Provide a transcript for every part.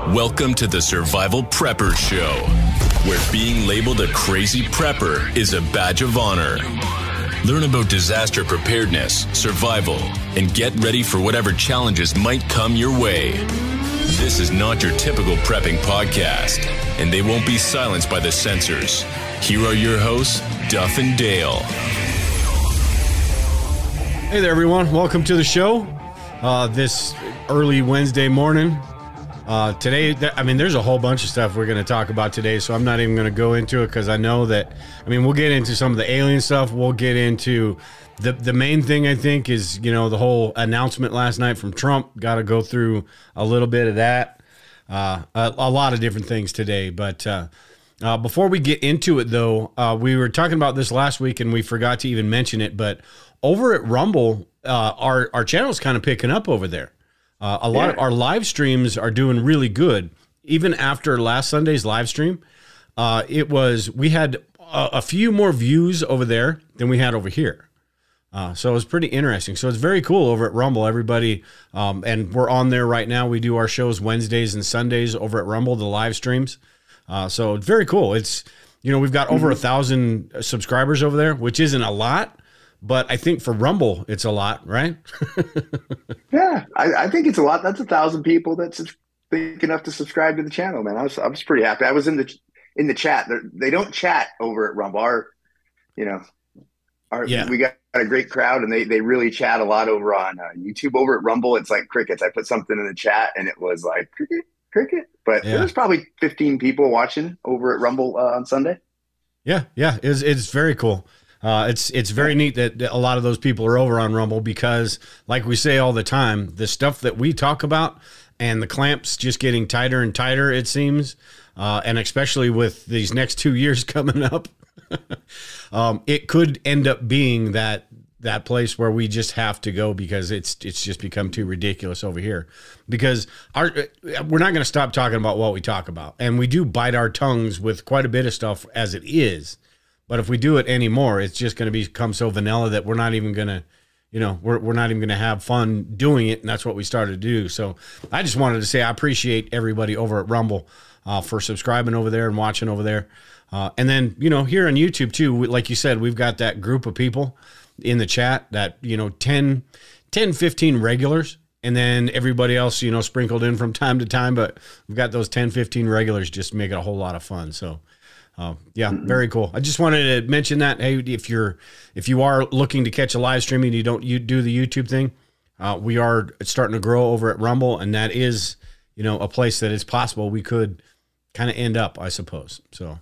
Welcome to the Survival Prepper Show, where being labeled a crazy prepper is a badge of honor. Learn about disaster preparedness, survival, and get ready for whatever challenges might come your way. This is not your typical prepping podcast, and they won't be silenced by the censors. Here are your hosts, Duff and Dale. Hey there, everyone. Welcome to the show. This early Wednesday morning. Today, there's a whole bunch of stuff we're going to talk about today, so I'm not even going to go into it because I know that, we'll get into some of the alien stuff. We'll get into the main thing, I think, is, the whole announcement last night from Trump. Got to go through a little bit of that. A lot of different things today. But before we get into it, though, we were talking about this last week and we forgot to even mention it. But over at Rumble, our channel's kind of picking up over there. A lot of our live streams are doing really good. Even after last Sunday's live stream, we had a few more views over there than we had over here. So it was pretty interesting. So it's very cool over at Rumble, everybody. And we're on there right now. We do our shows Wednesdays and Sundays over at Rumble, the live streams. So it's very cool. It's, we've got over 1,000 subscribers over there, which isn't a lot. But I think for Rumble, it's a lot, right? Yeah, I think it's a lot. That's 1,000 people that's think enough to subscribe to the channel, man. I was pretty happy. I was in the chat. They don't chat over at Rumble. We got a great crowd, and they really chat a lot over on YouTube. Over at Rumble, it's like crickets. I put something in the chat, and it was like cricket. But there was probably 15 people watching over at Rumble on Sunday. Yeah, it's very cool. It's very neat that a lot of those people are over on Rumble because, like we say all the time, the stuff that we talk about and the clamps just getting tighter and tighter, it seems, and especially with these next 2 years coming up, it could end up being that place where we just have to go because it's just become too ridiculous over here. Because we're not going to stop talking about what we talk about, and we do bite our tongues with quite a bit of stuff as it is. But if we do it anymore, it's just going to become so vanilla that we're not even going to, we're not even going to have fun doing it. And that's what we started to do. So I just wanted to say I appreciate everybody over at Rumble for subscribing over there and watching over there. And then, here on YouTube too, like you said, we've got that group of people in the chat that, 10, 15 regulars. And then everybody else, sprinkled in from time to time. But we've got those 10, 15 regulars just make it a whole lot of fun. So. Very cool. I just wanted to mention that. Hey, if you are looking to catch a live stream and you do the YouTube thing, we are starting to grow over at Rumble, and that is, a place that is possible we could kind of end up, I suppose. So,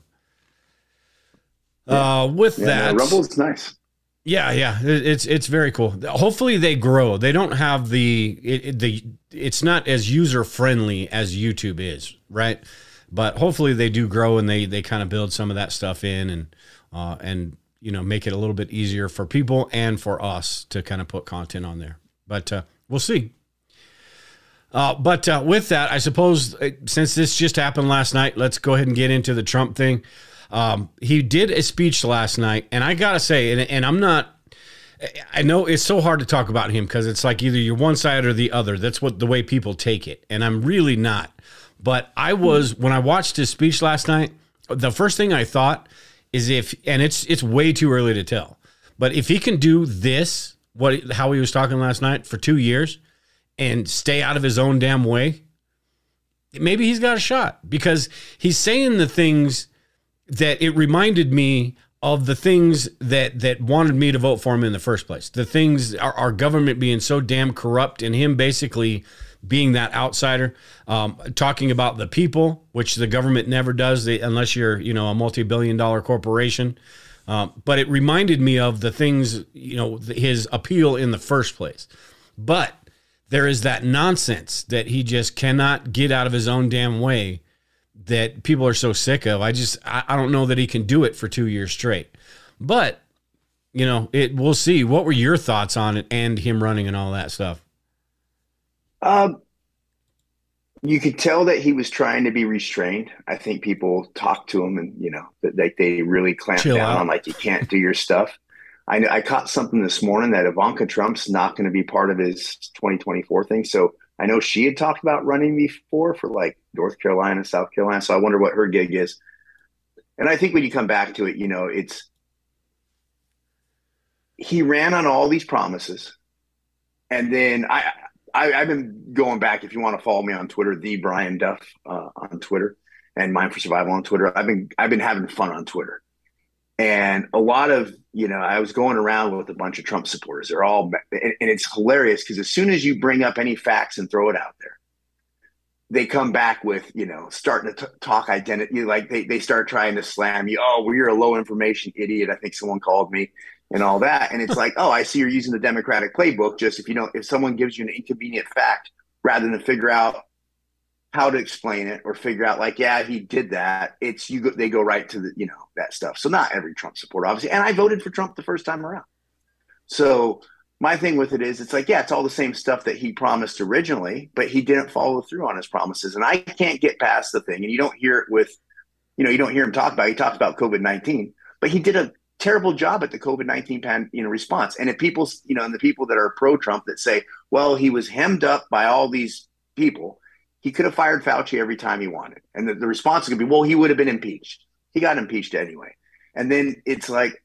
that, Rumble's nice. Yeah, it's very cool. Hopefully they grow. They don't have it's not as user friendly as YouTube is, right? But hopefully they do grow and they kind of build some of that stuff in and make it a little bit easier for people and for us to kind of put content on there. But we'll see. But with that, I suppose since this just happened last night, let's go ahead and get into the Trump thing. He did a speech last night, and I gotta say, and I know it's so hard to talk about him because it's like either you're one side or the other. That's the way people take it, and I'm really not. But when I watched his speech last night, the first thing I thought is it's way too early to tell, but if he can do this, how he was talking last night for 2 years and stay out of his own damn way, maybe he's got a shot because he's saying the things that it reminded me of the things that wanted me to vote for him in the first place. The things, our government being so damn corrupt and him basically being that outsider, talking about the people, which the government never does unless you're, a multi-billion-dollar corporation. But it reminded me of the things, his appeal in the first place. But there is that nonsense that he just cannot get out of his own damn way that people are so sick of. I don't know that he can do it for 2 years straight. But, we'll see. What were your thoughts on it and him running and all that stuff? You could tell that he was trying to be restrained. I think people talked to him and, that they really clamped down on like, you can't do your stuff. I caught something this morning that Ivanka Trump's not going to be part of his 2024 thing. So I know she had talked about running before for like North Carolina, South Carolina. So I wonder what her gig is. And I think when you come back to it, he ran on all these promises. And then I've been going back. If you want to follow me on Twitter, the Brian Duff on Twitter, and Mind for Survival on Twitter. I've been having fun on Twitter, and a lot of I was going around with a bunch of Trump supporters. They're all, and it's hilarious because as soon as you bring up any facts and throw it out there, they come back with starting to talk identity. Like they start trying to slam you. Oh, well, you're a low information idiot. I think someone called me. And all that. And it's like, oh, I see you're using the Democratic playbook. Just if someone gives you an inconvenient fact, rather than figure out how to explain it or figure out like, yeah, he did that. They go right to the, that stuff. So not every Trump supporter, obviously. And I voted for Trump the first time around. So my thing with it is it's like, yeah, it's all the same stuff that he promised originally, but he didn't follow through on his promises. And I can't get past the thing. And you don't hear it with, you don't hear him talk about it. He talks about COVID-19, but he did a terrible job at the COVID-19 response. And if people, and the people that are pro-Trump that say, well, he was hemmed up by all these people, he could have fired Fauci every time he wanted. And the response is going to be, well, he would have been impeached. He got impeached anyway. And then it's like,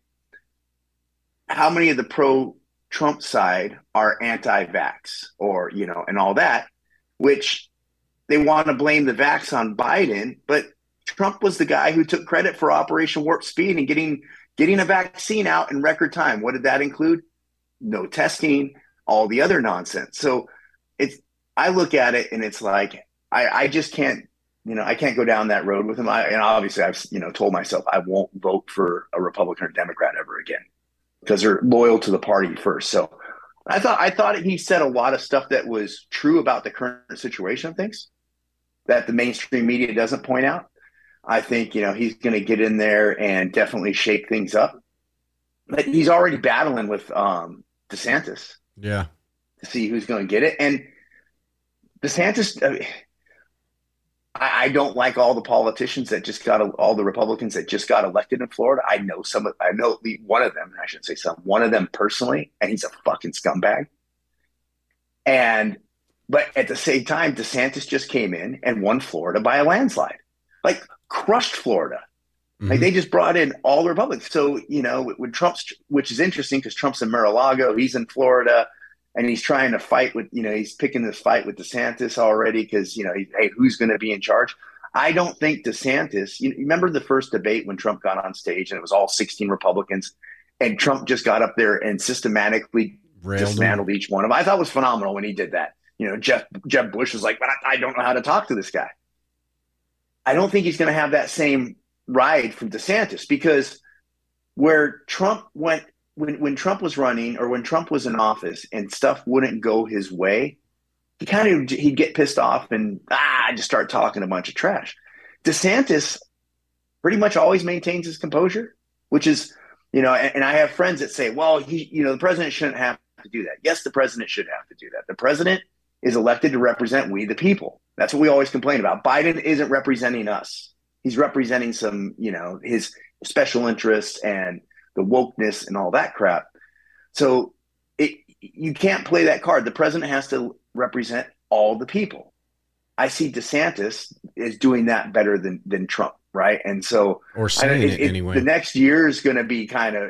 how many of the pro-Trump side are anti-vax or, and all that, which they want to blame the vax on Biden, but Trump was the guy who took credit for Operation Warp Speed and getting a vaccine out in record time. What did that include? No testing, all the other nonsense. So I look at it and it's like, I just can't, I can't go down that road with him. And obviously I've, told myself I won't vote for a Republican or Democrat ever again because they're loyal to the party first. So I thought he said a lot of stuff that was true about the current situation of things that the mainstream media doesn't point out. I think, he's going to get in there and definitely shake things up. But he's already battling with DeSantis. Yeah. To see who's going to get it. And DeSantis, I don't like all the politicians that all the Republicans that just got elected in Florida. I know one of them, I shouldn't say some, one of them personally, and he's a fucking scumbag. But at the same time, DeSantis just came in and won Florida by a landslide. Like, crushed Florida. Mm-hmm. Like they just brought in all the Republicans. So, when Trump's, which is interesting because Trump's in Mar-a-Lago, he's in Florida, and he's trying to fight with, he's picking this fight with DeSantis already because, hey, who's going to be in charge? I don't think DeSantis, you remember the first debate when Trump got on stage and it was all 16 Republicans and Trump just got up there and systematically dismantled each one of them. I thought it was phenomenal when he did that. Jeb Bush was like, but I don't know how to talk to this guy. I don't think he's going to have that same ride from DeSantis because where Trump went, when Trump was running or when Trump was in office and stuff wouldn't go his way, he'd get pissed off and just start talking a bunch of trash. DeSantis pretty much always maintains his composure, which is, and I have friends that say, well, the president shouldn't have to do that. Yes, the president should have to do that. The president is elected to represent we the people. That's what we always complain about. Biden isn't representing us. He's representing some, his special interests and the wokeness and all that crap. So you can't play that card. The president has to represent all the people. I see DeSantis is doing that better than Trump, right? And so, or saying it anyway. The next year is going to be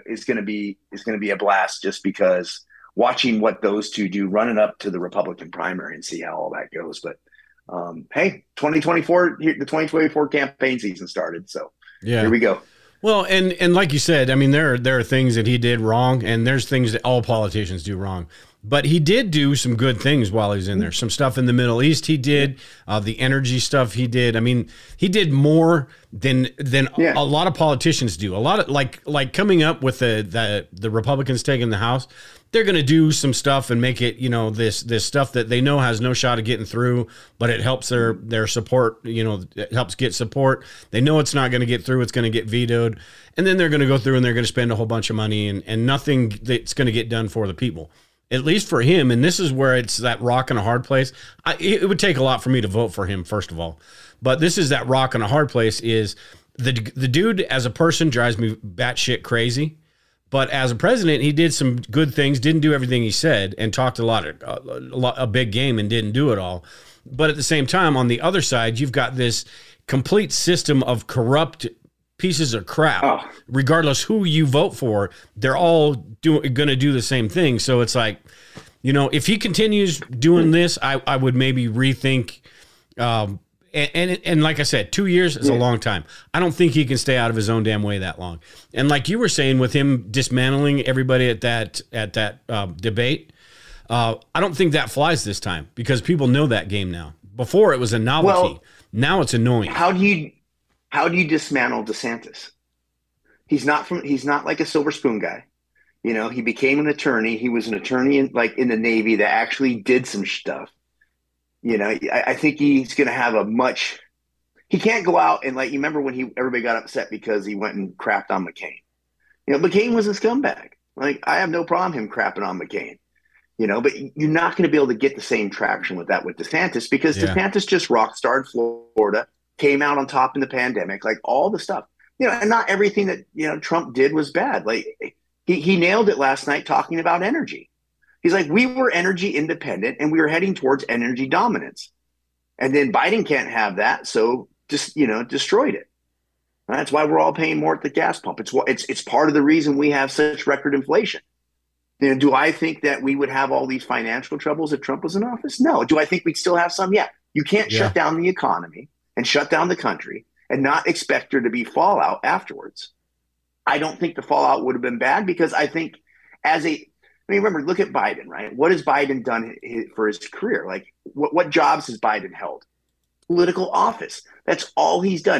a blast just because watching what those two do running up to the Republican primary and see how all that goes. But hey, 2024, the 2024 campaign season started. So here we go. Well, and like you said, I mean, there are things that he did wrong, and there's things that all politicians do wrong. But he did do some good things while he was in there. Some stuff in the Middle East he did, the energy stuff he did. I mean, he did more than a lot of politicians do. A lot of like coming up with the Republicans taking the House. They're going to do some stuff and make it, this stuff that they know has no shot of getting through, but it helps their support, it helps get support. They know it's not going to get through. It's going to get vetoed. And then they're going to go through and they're going to spend a whole bunch of money and nothing that's going to get done for the people, at least for him. And this is where it's that rock and a hard place. It would take a lot for me to vote for him, first of all. But this is that rock and a hard place is the dude as a person drives me batshit crazy. But as a president, he did some good things, didn't do everything he said, and talked a big game and didn't do it all. But at the same time, on the other side, you've got this complete system of corrupt pieces of crap. Regardless who you vote for, they're all going to do the same thing. So it's like, if he continues doing this, I would maybe rethink. And like I said, 2 years is a long time. I don't think he can stay out of his own damn way that long. And like you were saying, with him dismantling everybody at that debate, I don't think that flies this time because people know that game now. Before it was a novelty. Now it's annoying. How do you dismantle DeSantis? He's not like a silver spoon guy. He became an attorney. He was an attorney in the Navy that actually did some stuff. I think he's going to have he can't go out and you remember when everybody got upset because he went and crapped on McCain. McCain was a scumbag. I have no problem him crapping on McCain. But you're not going to be able to get the same traction with DeSantis because DeSantis just rock starred Florida, came out on top in the pandemic, all the stuff, and not everything that, Trump did was bad. He nailed it last night talking about energy. He's like, we were energy independent and we were heading towards energy dominance. And then Biden can't have that. So just, destroyed it. And that's why we're all paying more at the gas pump. It's part of the reason we have such record inflation. Do I think that we would have all these financial troubles if Trump was in office? No. Do I think we'd still have some? Yeah. You can't shut down the economy and shut down the country and not expect there to be fallout afterwards. I don't think the fallout would have been bad because I think remember, look at Biden, right? What has Biden done for his career? What jobs has Biden held? Political office. That's all he's done.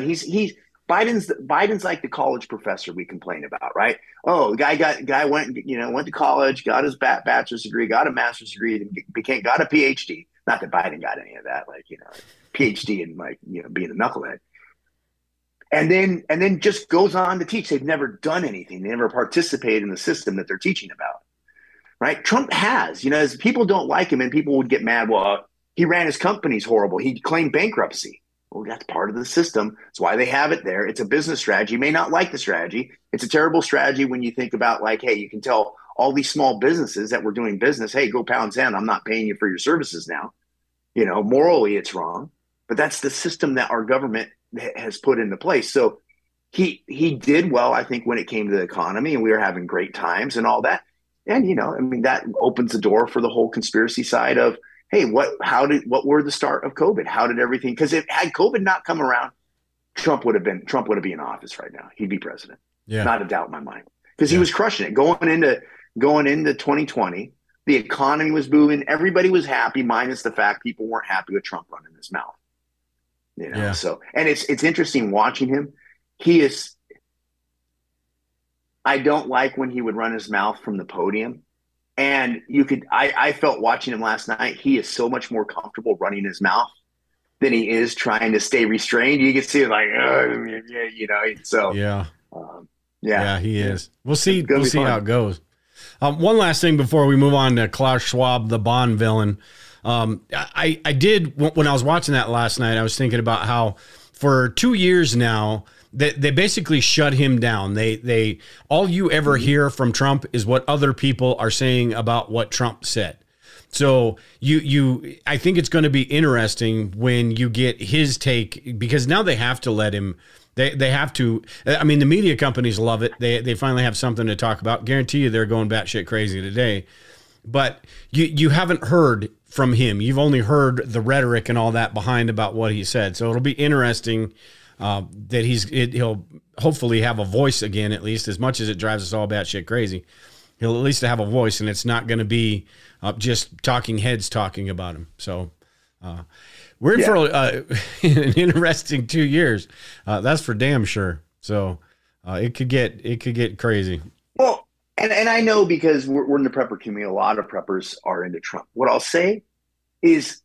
Biden's like the college professor we complain about, right? Oh, the guy went to college, got his bachelor's degree, got a master's degree, and got a PhD. Not that Biden got any of that, PhD and being a knucklehead. And then just goes on to teach. They've never done anything. They never participated in the system that they're teaching about. Right? Trump has, as people don't like him and people would get mad. Well, he ran his companies horrible. He claimed bankruptcy. Well, that's part of the system. That's why they have it there. It's a business strategy. You may not like the strategy. It's a terrible strategy when you think about hey, you can tell all these small businesses that were doing business, hey, go pound sand. I'm not paying you for your services now. Morally it's wrong, but that's the system that our government has put into place. So he did well, I think, when it came to the economy and we were having great times and all that. And, that opens the door for the whole conspiracy side of, hey, what were the start of COVID? How did everything, because had COVID not come around, Trump would be in office right now. He'd be president. Yeah. Not a doubt in my mind. Because he was crushing it. Going into 2020, the economy was booming. Everybody was happy, minus the fact people weren't happy with Trump running his mouth. So, and it's interesting watching him. I don't like when he would run his mouth from the podium. And I felt watching him last night, he is so much more comfortable running his mouth than he is trying to stay restrained. You can see it he is. We'll see how it goes. One last thing before we move on to Klaus Schwab, the Bond villain. I did, when I was watching that last night, I was thinking about how for 2 years now, they basically shut him down. They all you ever hear from Trump is what other people are saying about what Trump said. So I think it's going to be interesting when you get his take, because now they have to let him. They have to. I mean, the media companies love it. They finally have something to talk about. Guarantee you, they're going batshit crazy today. But you haven't heard from him. You've only heard the rhetoric and all that behind about what he said. So it'll be interesting. That he'll hopefully have a voice again, at least, as much as it drives us all batshit crazy. He'll at least have a voice, and it's not going to be just talking heads talking about him. So we're in for an interesting 2 years. That's for damn sure. So it could get crazy. Well, and I know because we're in the prepper community, a lot of preppers are into Trump. What I'll say is,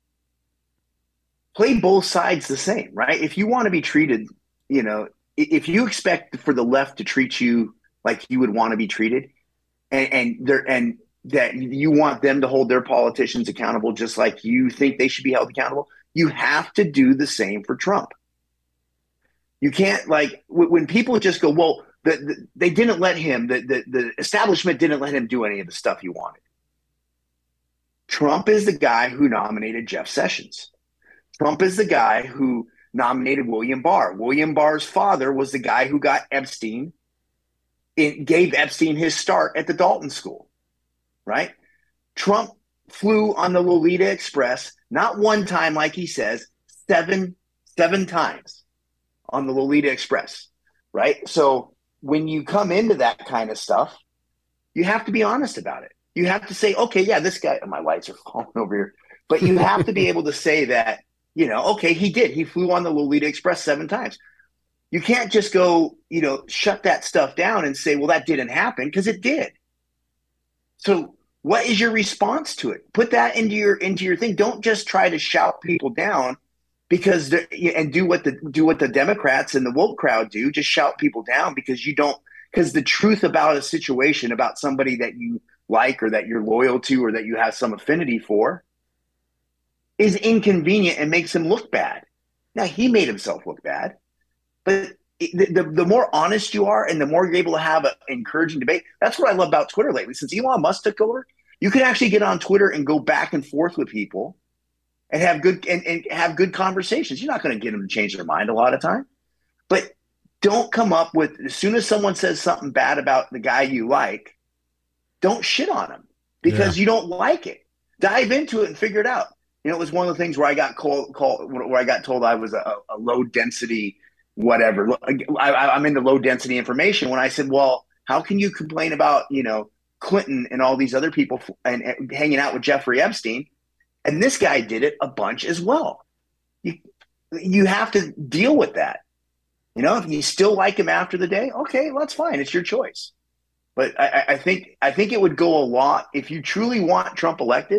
play both sides the same, right? If you want to be treated, if you expect for the left to treat you like you would want to be treated, and that you want them to hold their politicians accountable just like you think they should be held accountable, you have to do the same for Trump. You can't, when people just go, well, they didn't let him, the establishment didn't let him do any of the stuff he wanted. Trump is the guy who nominated Jeff Sessions. Trump is the guy who nominated William Barr. William Barr's father was the guy who got Epstein. It gave Epstein his start at the Dalton School, right? Trump flew on the Lolita Express, not one time, like he says, seven times on the Lolita Express, right? So when you come into that kind of stuff, you have to be honest about it. You have to say, okay, yeah, this guy, my lights are falling over here, but you have to be able to say that, okay, he flew on the Lolita Express 7 times. You can't just go, shut that stuff down and say, well, that didn't happen, because it did. So what is your response to it? Put that into your thing. Don't just try to shout people down because do what the Democrats and the woke crowd do. Just shout people down because the truth about a situation, about somebody that you like or that you're loyal to or that you have some affinity for, is inconvenient and makes him look bad. Now, he made himself look bad, but the more honest you are and the more you're able to have an encouraging debate, that's what I love about Twitter lately. Since Elon Musk took over, you can actually get on Twitter and go back and forth with people and have good conversations. You're not going to get them to change their mind a lot of time, but don't come up with, as soon as someone says something bad about the guy you like, don't shit on him because you don't like it. Dive into it and figure it out. It was one of the things where I got where I got told I was a low density whatever. I'm into low density information. When I said, well, how can you complain about, Clinton and all these other people and hanging out with Jeffrey Epstein? And this guy did it a bunch as well. You have to deal with that. If you still like him after the day, okay, well, that's fine. It's your choice. But I think it would go a lot if you truly want Trump elected.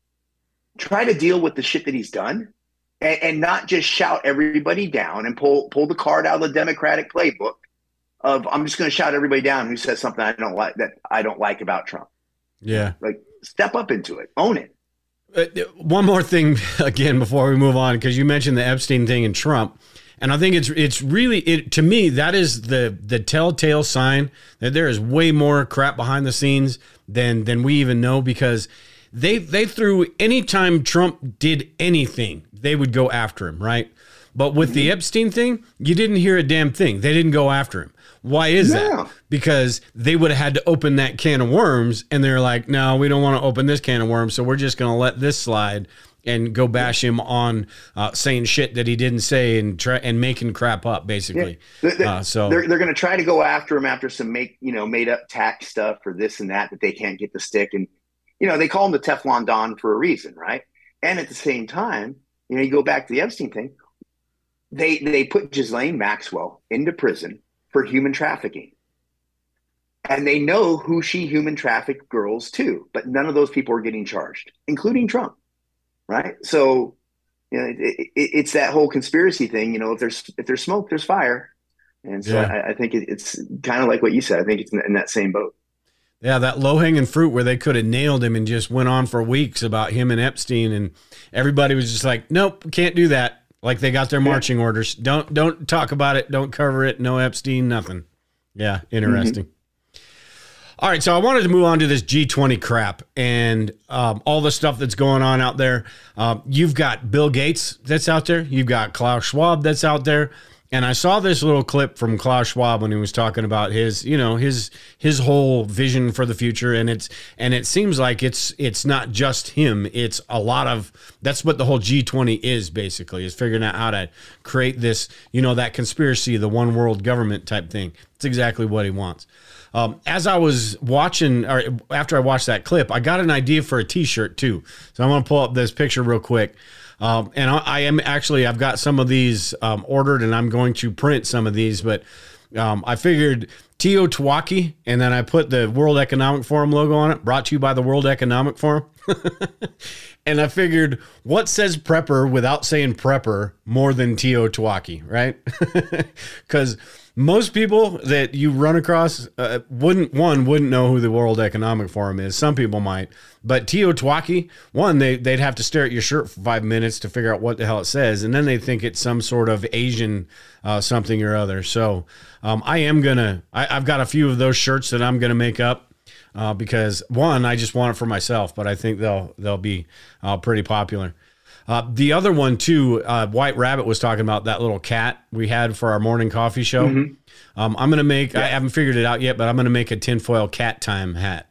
Try to deal with the shit that he's done and not just shout everybody down and pull the card out of the Democratic playbook of, I'm just going to shout everybody down who says something I don't like about Trump. Yeah. Like, step up into it. Own it. One more thing again before we move on, because you mentioned the Epstein thing and Trump. And I think it's really, to me, that is the telltale sign that there is way more crap behind the scenes than we even know, because they threw, anytime Trump did anything, they would go after him, right? But with the Epstein thing, you didn't hear a damn thing. They didn't go after him. Why is that? Because they would have had to open that can of worms, and they're like, no, we don't want to open this can of worms, so we're just going to let this slide and go bash him on saying shit that he didn't say and making crap up, basically. Yeah. They're going to try to go after him after some made up tax stuff or this and that they can't get the stick. And, they call him the Teflon Don for a reason, right? And at the same time, you go back to the Epstein thing. They put Ghislaine Maxwell into prison for human trafficking. And they know who she human trafficked girls to, but none of those people are getting charged, including Trump. Right. So, it's that whole conspiracy thing. If there's smoke, there's fire. And so I think it's kind of like what you said. I think it's in that same boat. Yeah, that low-hanging fruit where they could have nailed him and just went on for weeks about him and Epstein, and everybody was just like, nope, can't do that. Like, they got their marching orders. Don't talk about it. Don't cover it. No Epstein, nothing. Yeah, interesting. All right, so I wanted to move on to this G20 crap and all the stuff that's going on out there. You've got Bill Gates that's out there. You've got Klaus Schwab that's out there. And I saw this little clip from Klaus Schwab when he was talking about his whole vision for the future, and it seems like it's not just him. It's a lot of, that's what the whole G20 is, basically, is figuring out how to create this, that conspiracy, the one world government type thing. It's exactly what he wants. As I was watching, or after I watched that clip, I got an idea for a T-shirt too. So I'm going to pull up this picture real quick. And I've got some of these ordered, and I'm going to print some of these, but I figured Teotihuacan, and then I put the World Economic Forum logo on it, brought to you by the World Economic Forum. And I figured, what says prepper without saying prepper more than Teotihuacan, right? Because most people that you run across wouldn't know who the World Economic Forum is. Some people might, but Teotihuacan, they'd have to stare at your shirt for 5 minutes to figure out what the hell it says, and then they think it's some sort of Asian something or other. So I've got a few of those shirts that I'm gonna make up because I just want it for myself, but I think they'll be pretty popular. The other one too, White Rabbit was talking about that little cat we had for our morning coffee show. Mm-hmm. I'm going to make, I haven't figured it out yet, but I'm going to make a tinfoil cat time hat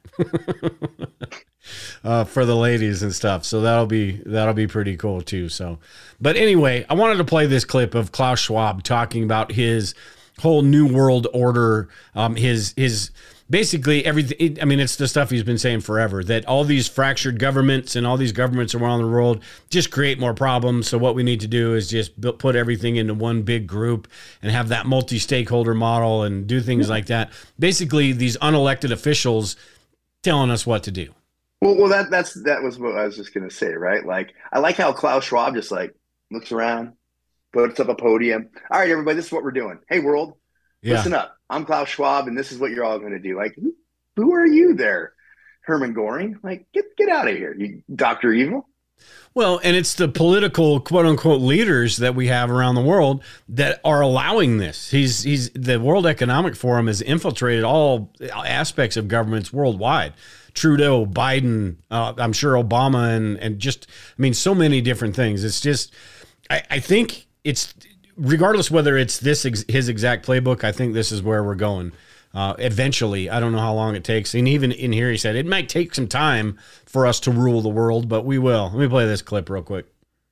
for the ladies and stuff. So that'll be pretty cool too. So, but anyway, I wanted to play this clip of Klaus Schwab talking about his whole New World Order, his basically everything. I mean, it's the stuff he's been saying forever, that all these fractured governments and all these governments around the world just create more problems. So what we need to do is just put everything into one big group and have that multi-stakeholder model and do things like that. Basically, these unelected officials telling us what to do. Well, that was what I was just going to say, right? Like, I like how Klaus Schwab just like looks around, puts up a podium. All right, everybody, this is what we're doing. Hey, world, listen up. I'm Klaus Schwab, and this is what you're all going to do. Like, who are you there, Hermann Goring? Like, get out of here, you Dr. Evil. Well, and it's the political quote-unquote leaders that we have around the world that are allowing this. The World Economic Forum has infiltrated all aspects of governments worldwide. Trudeau, Biden, I'm sure Obama, and just, I mean, so many different things. It's just, I think it's, regardless whether it's his exact playbook, I think this is where we're going. Eventually, I don't know how long it takes. And even in here, he said it might take some time for us to rule the world, but we will. Let me play this clip real quick.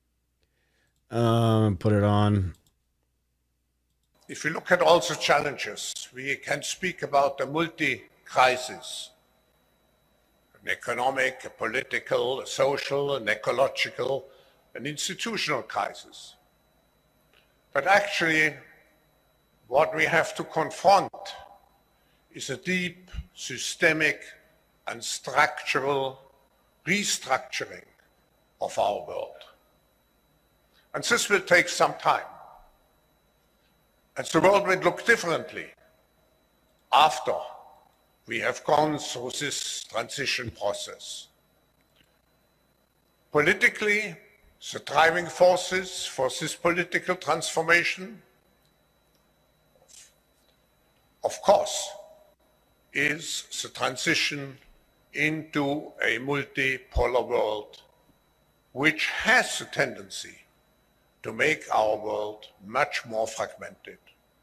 Put it on. If we look at all the challenges, we can speak about a multi-crisis. An economic, a political, a social, an ecological, an institutional crisis. But actually, what we have to confront is a deep, systemic, and structural restructuring of our world. And this will take some time. And the world will look differently after we have gone through this transition process. Politically, the driving forces for this political transformation, of course, is the transition into a multipolar world, which has a tendency to make our world much more fragmented.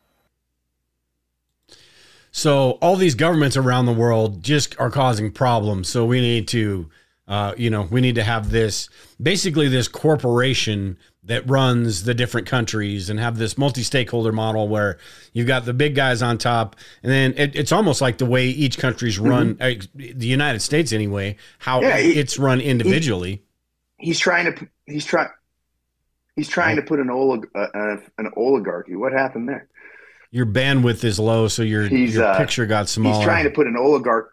So all these governments around the world just are causing problems. So we need to we need to have this corporation that runs the different countries and have this multi-stakeholder model where you've got the big guys on top. And then it's almost like the way each country's run, the United States anyway, how it's run individually. He's trying to put an oligarchy. What happened there? Your bandwidth is low, so your picture got smaller. He's trying to put an oligarch.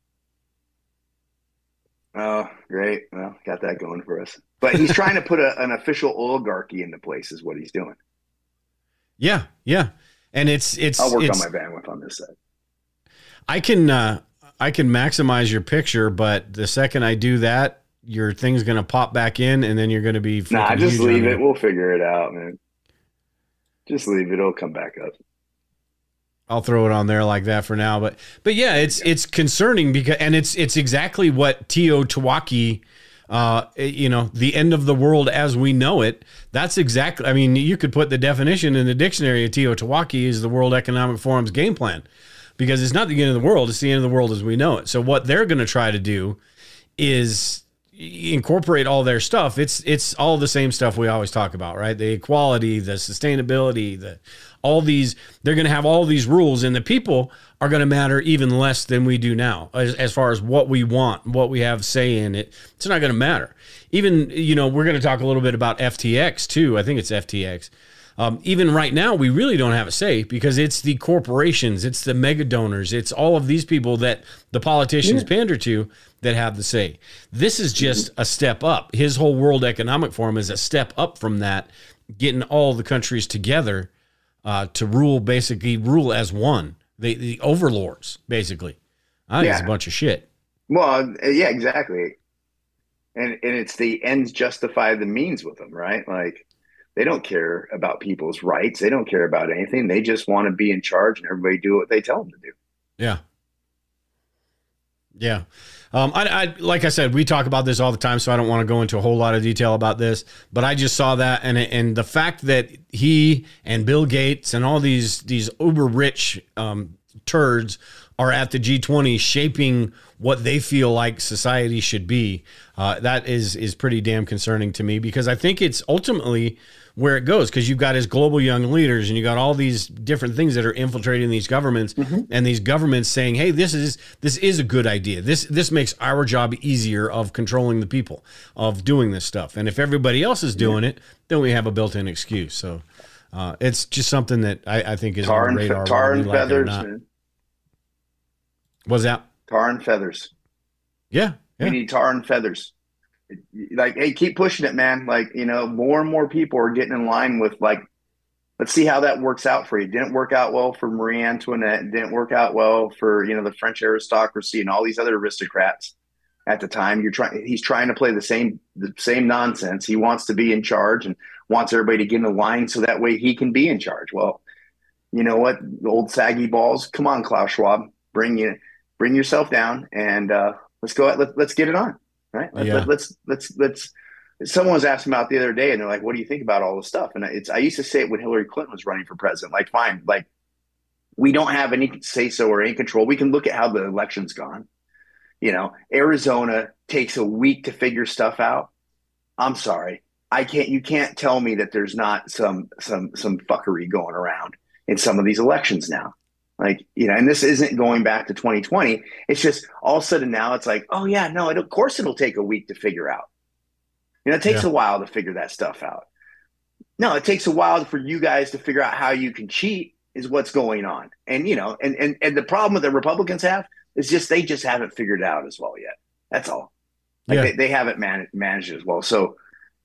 Oh, great. Well, got that going for us. But he's trying to put an official oligarchy into place is what he's doing. Yeah, yeah. And it's I'll work on my bandwidth on this side. I can maximize your picture, but the second I do that, your thing's going to pop back in and then you're going to be just leave it. We'll figure it out, man. Just leave it. It'll come back up. I'll throw it on there like that for now, but yeah, it's concerning because, and it's exactly what Teotihuacan, the end of the world as we know it. That's exactly. I mean, you could put the definition in the dictionary of Teotihuacan is the World Economic Forum's game plan, because it's not the end of the world; it's the end of the world as we know it. So what they're going to try to do is incorporate all their stuff. It's all the same stuff we always talk about, right? The equality, the sustainability, all these, they're going to have all these rules, and the people are going to matter even less than we do now as far as what we want, what we have say in it. It's not going to matter. Even, we're going to talk a little bit about FTX too. I think it's FTX. Even right now, we really don't have a say because it's the corporations, it's the mega donors, it's all of these people that the politicians pander to that have the say. This is just a step up. His whole World Economic Forum is a step up from that, getting all the countries together to rule as one. The overlords, basically. I think it's a bunch of shit. Well, yeah, exactly. And it's the ends justify the means with them, right? Like, they don't care about people's rights. They don't care about anything. They just want to be in charge and everybody do what they tell them to do. Yeah. Yeah. I like I said, we talk about this all the time, so I don't want to go into a whole lot of detail about this, but I just saw that. And the fact that he and Bill Gates and all these uber rich turds are at the G20 shaping what they feel like society should be, that is pretty damn concerning to me, because I think it's ultimately where it goes, because you've got his global young leaders and you got all these different things that are infiltrating these governments, and these governments saying, hey, this is a good idea. This makes our job easier of controlling the people, of doing this stuff. And if everybody else is doing it, then we have a built-in excuse. So it's just something that I think is on the radar. Tar and feathers, man. What's that? Tar and feathers. Yeah. We need tar and feathers. Like, hey, keep pushing it, man. Like, more and more people are getting in line with, like, let's see how that works out for you. It didn't work out well for Marie Antoinette. It didn't work out well for, the French aristocracy and all these other aristocrats at the time. He's trying to play the same nonsense. He wants to be in charge and wants everybody to get in line so that way he can be in charge. Well, you know what? The old saggy balls. Come on, Klaus Schwab. Bring yourself down and let's go. Let's get it on. Right. Let's someone was asking about the other day and they're like, what do you think about all this stuff? And I used to say it when Hillary Clinton was running for president, like, fine, like, we don't have any say so or any control. We can look at how the election's gone. Arizona takes a week to figure stuff out. I'm sorry. You can't tell me that there's not some fuckery going around in some of these elections now. Like, and this isn't going back to 2020. It's just all of a sudden now it's like, oh yeah, no, of course it'll take a week to figure out. It takes a while to figure that stuff out. No, it takes a while for you guys to figure out how you can cheat is what's going on. And, and the problem that the Republicans have is they just haven't figured it out as well yet. That's all. Like they haven't managed it as well. So,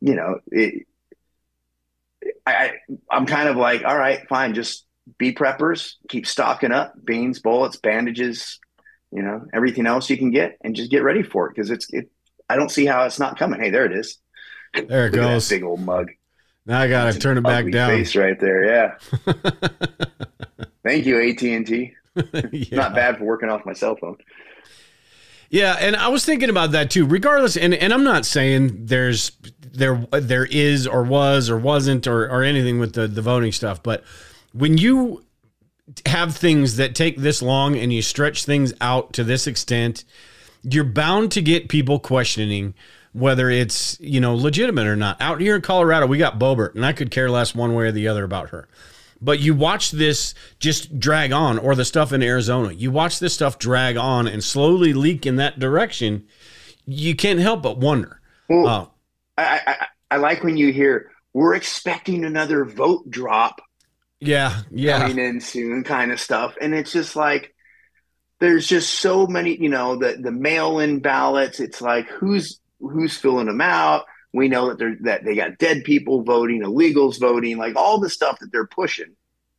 I'm kind of like, all right, fine, just be preppers, keep stocking up, beans, bullets, bandages, everything else you can get, and just get ready for it. Because I don't see how it's not coming. Hey, there it is. There it goes. Big old mug. Now I got to turn it back down. Face right there. Yeah. Thank you, AT&T. Not bad for working off my cell phone. Yeah, and I was thinking about that too. Regardless, and I'm not saying there is or was or wasn't or anything with the voting stuff, but when you have things that take this long and you stretch things out to this extent, you're bound to get people questioning whether it's, legitimate or not. Out here in Colorado, we got Boebert, and I could care less one way or the other about her. But you watch this just drag on, or the stuff in Arizona. You watch this stuff drag on and slowly leak in that direction. You can't help but wonder. Well, I like when you hear, we're expecting another vote drop. Yeah. Coming in soon kind of stuff. And it's just like, there's just so many, the mail-in ballots. It's like, who's filling them out? We know that they got dead people voting, illegals voting, like all the stuff that they're pushing.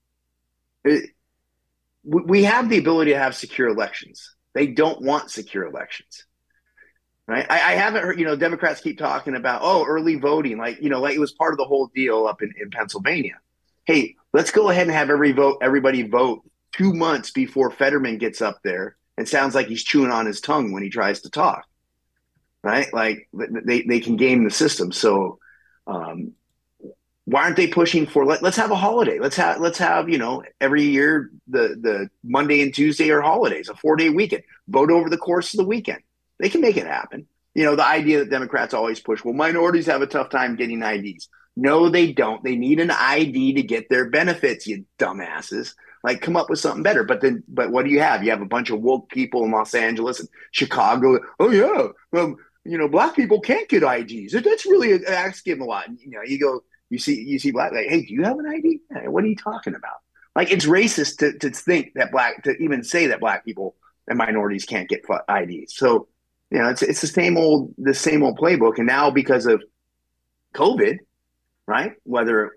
We have the ability to have secure elections. They don't want secure elections. Right? I haven't heard, Democrats keep talking about, early voting, like it was part of the whole deal up in Pennsylvania. Hey, let's go ahead and have everybody vote 2 months before Fetterman gets up there and sounds like he's chewing on his tongue when he tries to talk, right? Like they can game the system. So why aren't they pushing for, let's have a holiday. Let's have, every year, the Monday and Tuesday are holidays, a 4-day weekend, vote over the course of the weekend. They can make it happen. The idea that Democrats always push, well, minorities have a tough time getting IDs. No, they don't. They need an ID to get their benefits, you dumbasses. Like, come up with something better. But what do you have? You have a bunch of woke people in Los Angeles and Chicago. Oh, yeah. Black people can't get IDs. That's really asking a lot. You see black, like, hey, do you have an ID? What are you talking about? Like, it's racist to think that to even say that black people and minorities can't get IDs. So, it's the same old playbook. And now because of COVID, right? Whatever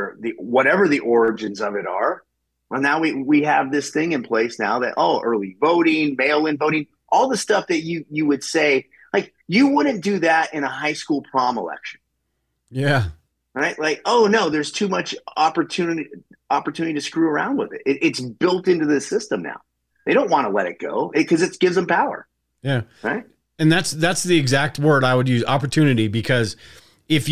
the origins of it are. Well, now we have this thing in place now that, early voting, mail-in voting, all the stuff that you would say, like, you wouldn't do that in a high school prom election. Yeah. Right? Like, oh no, there's too much opportunity to screw around with it. It's built into the system now. They don't want to let it go because it gives them power. Yeah. Right. And that's the exact word I would use, opportunity, because if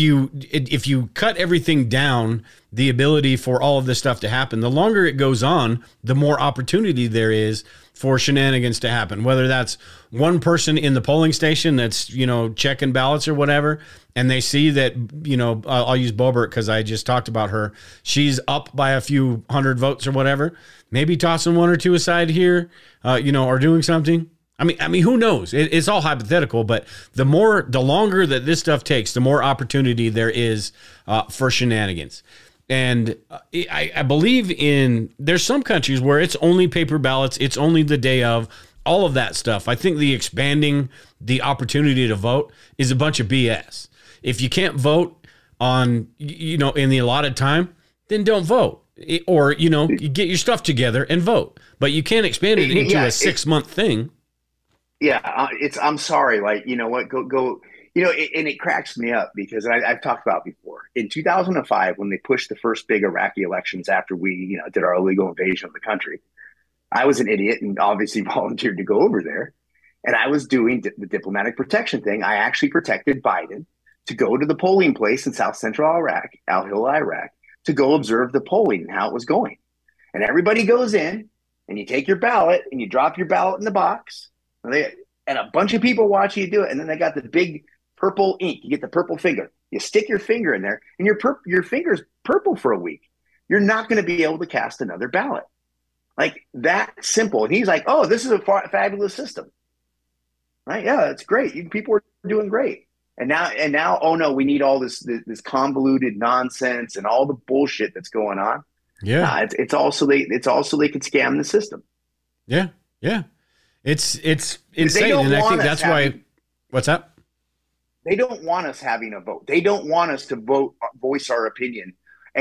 you cut everything down, the ability for all of this stuff to happen, the longer it goes on, the more opportunity there is for shenanigans to happen, whether that's one person in the polling station that's, checking ballots or whatever, and they see that, I'll use Boebert because I just talked about her. She's up by a few hundred votes or whatever, maybe tossing one or two aside here, or doing something. I mean, who knows? It's all hypothetical, but the longer that this stuff takes, the more opportunity there is for shenanigans. And I believe there's some countries where it's only paper ballots, it's only the day of, all of that stuff. I think the expanding the opportunity to vote is a bunch of BS. If you can't vote on, in the allotted time, then don't vote. Or, you get your stuff together and vote. But you can't expand it into a 6-month thing. Yeah, I'm sorry. Like, you know what? Go. And it cracks me up because I've talked about before. In 2005, when they pushed the first big Iraqi elections after we, did our illegal invasion of the country, I was an idiot and obviously volunteered to go over there. And I was doing the diplomatic protection thing. I actually protected Biden to go to the polling place in South Central Iraq, Al Hol, Iraq, to go observe the polling and how it was going. And everybody goes in and you take your ballot and you drop your ballot in the box. And a bunch of people watch you do it. And then they got the big purple ink. You get the purple finger. You stick your finger in there and your finger's purple for a week. You're not going to be able to cast another ballot. Like, that simple. And he's like, oh, this is a fabulous system. Right? Yeah, it's great. People are doing great. And now, oh no, we need all this convoluted nonsense and all the bullshit that's going on. Yeah. It's also they could scam the system. Yeah. Yeah. It's insane. And I think that's why, what's that? They don't want us having a vote. They don't want us to voice our opinion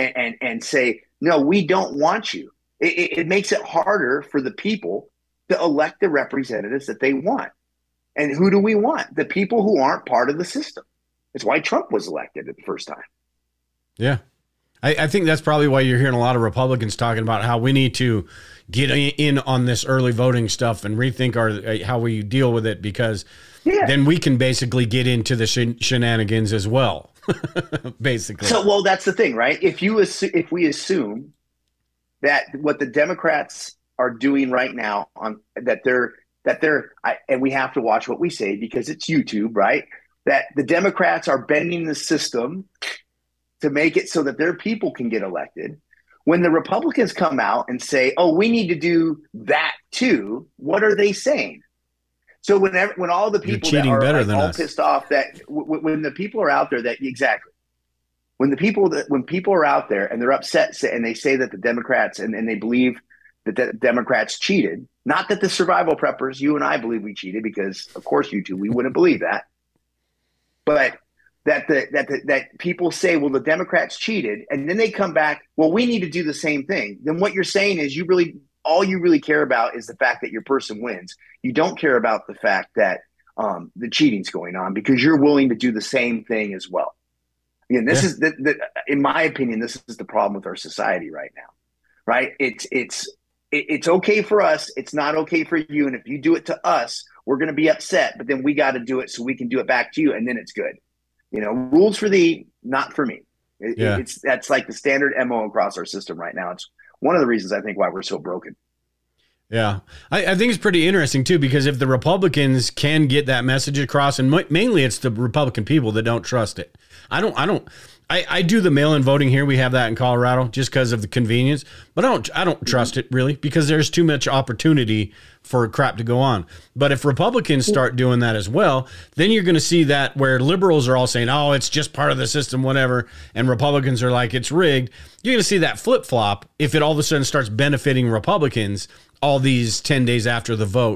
and say, no, we don't want you. It makes it harder for the people to elect the representatives that they want. And who do we want? The people who aren't part of the system. It's why Trump was elected at the first time. Yeah. I think that's probably why you're hearing a lot of Republicans talking about how we need to get in on this early voting stuff and rethink how we deal with it, because then we can basically get into the shenanigans as well, basically. So, well, that's the thing, right? If we assume that what the Democrats are doing right now and we have to watch what we say because it's YouTube, right? That the Democrats are bending the system to make it so that their people can get elected. When the Republicans come out and say, oh, we need to do that too, what are they saying? So when all the people that are all pissed off, that when the people are out there when people are out there and they're upset and they say that the Democrats and they believe that the Democrats cheated, not that the survival preppers, you and I believe we cheated, because of course you two, we wouldn't believe that. But that people say, well, the Democrats cheated, and then they come back, well, we need to do the same thing. Then what you're saying is all you really care about is the fact that your person wins. You don't care about the fact that the cheating's going on, because you're willing to do the same thing as well. Again, this is in my opinion, this is the problem with our society right now, right? It's okay for us. It's not okay for you. And if you do it to us, we're going to be upset, but then we got to do it so we can do it back to you. And then it's good. Rules for thee, not for me. That's like the standard MO across our system right now. It's one of the reasons I think why we're so broken. Yeah. I think it's pretty interesting too, because if the Republicans can get that message across, and mainly it's the Republican people that don't trust it. I do the mail-in voting here. We have that in Colorado just because of the convenience, but I don't trust it really, because there's too much opportunity for crap to go on. But if Republicans start doing that as well, then you're going to see that where liberals are all saying, oh, it's just part of the system, whatever, and Republicans are like, it's rigged. You're going to see that flip-flop if it all of a sudden starts benefiting Republicans all these 10 days after the vote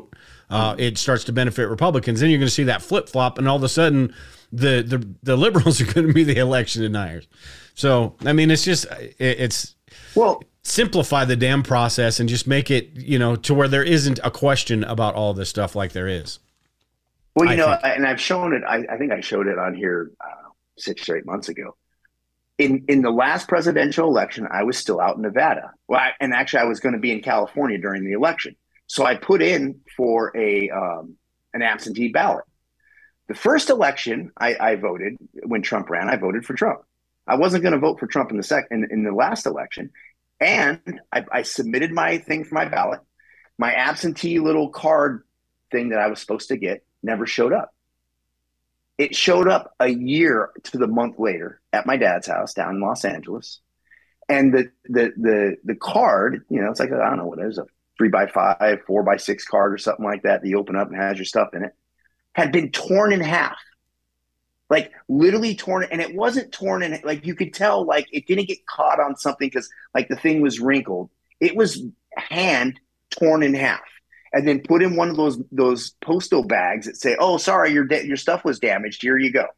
it starts to benefit Republicans. Then you're going to see that flip flop, and all of a sudden, the liberals are going to be the election deniers. So, I mean, it's simplify the damn process and just make it, to where there isn't a question about all this stuff like there is. Well, and I've shown it. I think I showed it on here 6 or 8 months ago. In the last presidential election, I was still out in Nevada. Well, I was going to be in California during the election. So I put in for an absentee ballot. The first election I voted when Trump ran, I voted for Trump. I wasn't going to vote for Trump in the last election. And I submitted my thing for my ballot. My absentee little card thing that I was supposed to get never showed up. It showed up a year to the month later at my dad's house down in Los Angeles. And the card, it's like, I don't know what it is, a 3x5, 4x6 card or something like that you open up and has your stuff in it, had been torn in half. Like literally torn. And it wasn't torn in, like you could tell, like it didn't get caught on something because like the thing was wrinkled. It was hand torn in half. And then put in one of those postal bags that say, "Oh, sorry, your stuff was damaged. Here you go."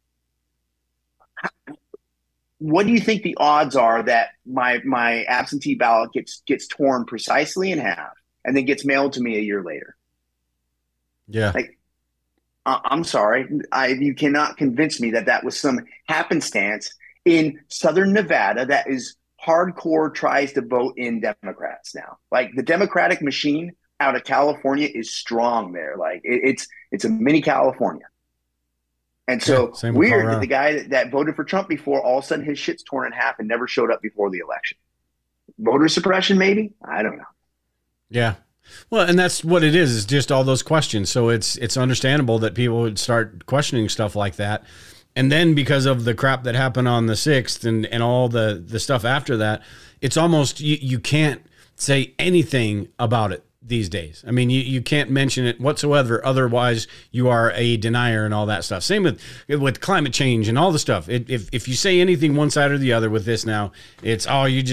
What do you think the odds are that my absentee ballot gets torn precisely in half and then gets mailed to me a year later? Yeah. Like, I'm sorry, you cannot convince me that was some happenstance in Southern Nevada that is hardcore tries to vote in Democrats now. Like the Democratic machine out of California is strong there. Like it's a mini California. And so weird that the guy that voted for Trump before, all of a sudden his shit's torn in half and never showed up before the election. Voter suppression, maybe? I don't know. Yeah. Well, and that's what it is just all those questions. So it's understandable that people would start questioning stuff like that. And then because of the crap that happened on the 6th and all the stuff after that, it's almost, you can't say anything about it these days. I mean, you can't mention it whatsoever. Otherwise, you are a denier and all that stuff. Same with climate change and all the stuff. If you say anything one side or the other with this now, it's you're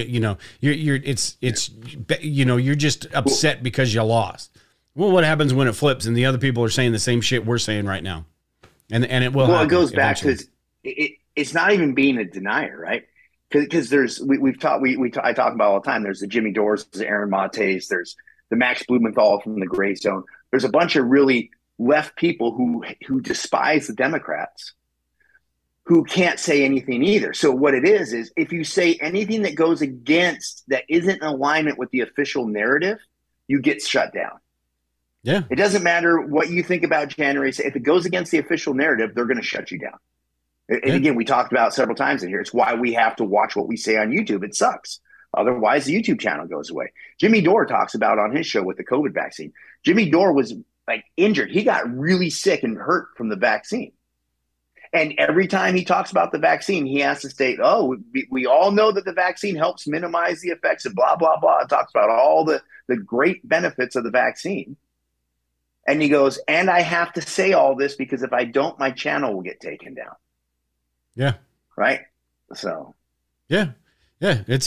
just upset because you lost. Well, what happens when it flips and the other people are saying the same shit we're saying right now? And it will. Well, it goes back because it's not even being a denier, right? Because there's I talk about all the time. There's the Jimmy Dores, the Aaron Mates, there's the Max Blumenthal from the Gray Zone. There's a bunch of really left people who despise the Democrats, who can't say anything either. So what it is if you say anything that goes against, that isn't in alignment with the official narrative, you get shut down. Yeah. It doesn't matter what you think about January. If it goes against the official narrative, they're going to shut you down. And again, we talked about several times in here. It's why we have to watch what we say on YouTube. It sucks. Otherwise, the YouTube channel goes away. Jimmy Dore talks about on his show with the COVID vaccine. Jimmy Dore was like injured. He got really sick and hurt from the vaccine. And every time he talks about the vaccine, he has to state, we all know that the vaccine helps minimize the effects of blah, blah, blah. It talks about all the great benefits of the vaccine. And he goes, and I have to say all this because if I don't, my channel will get taken down. Yeah. Right. So. Yeah. Yeah. It's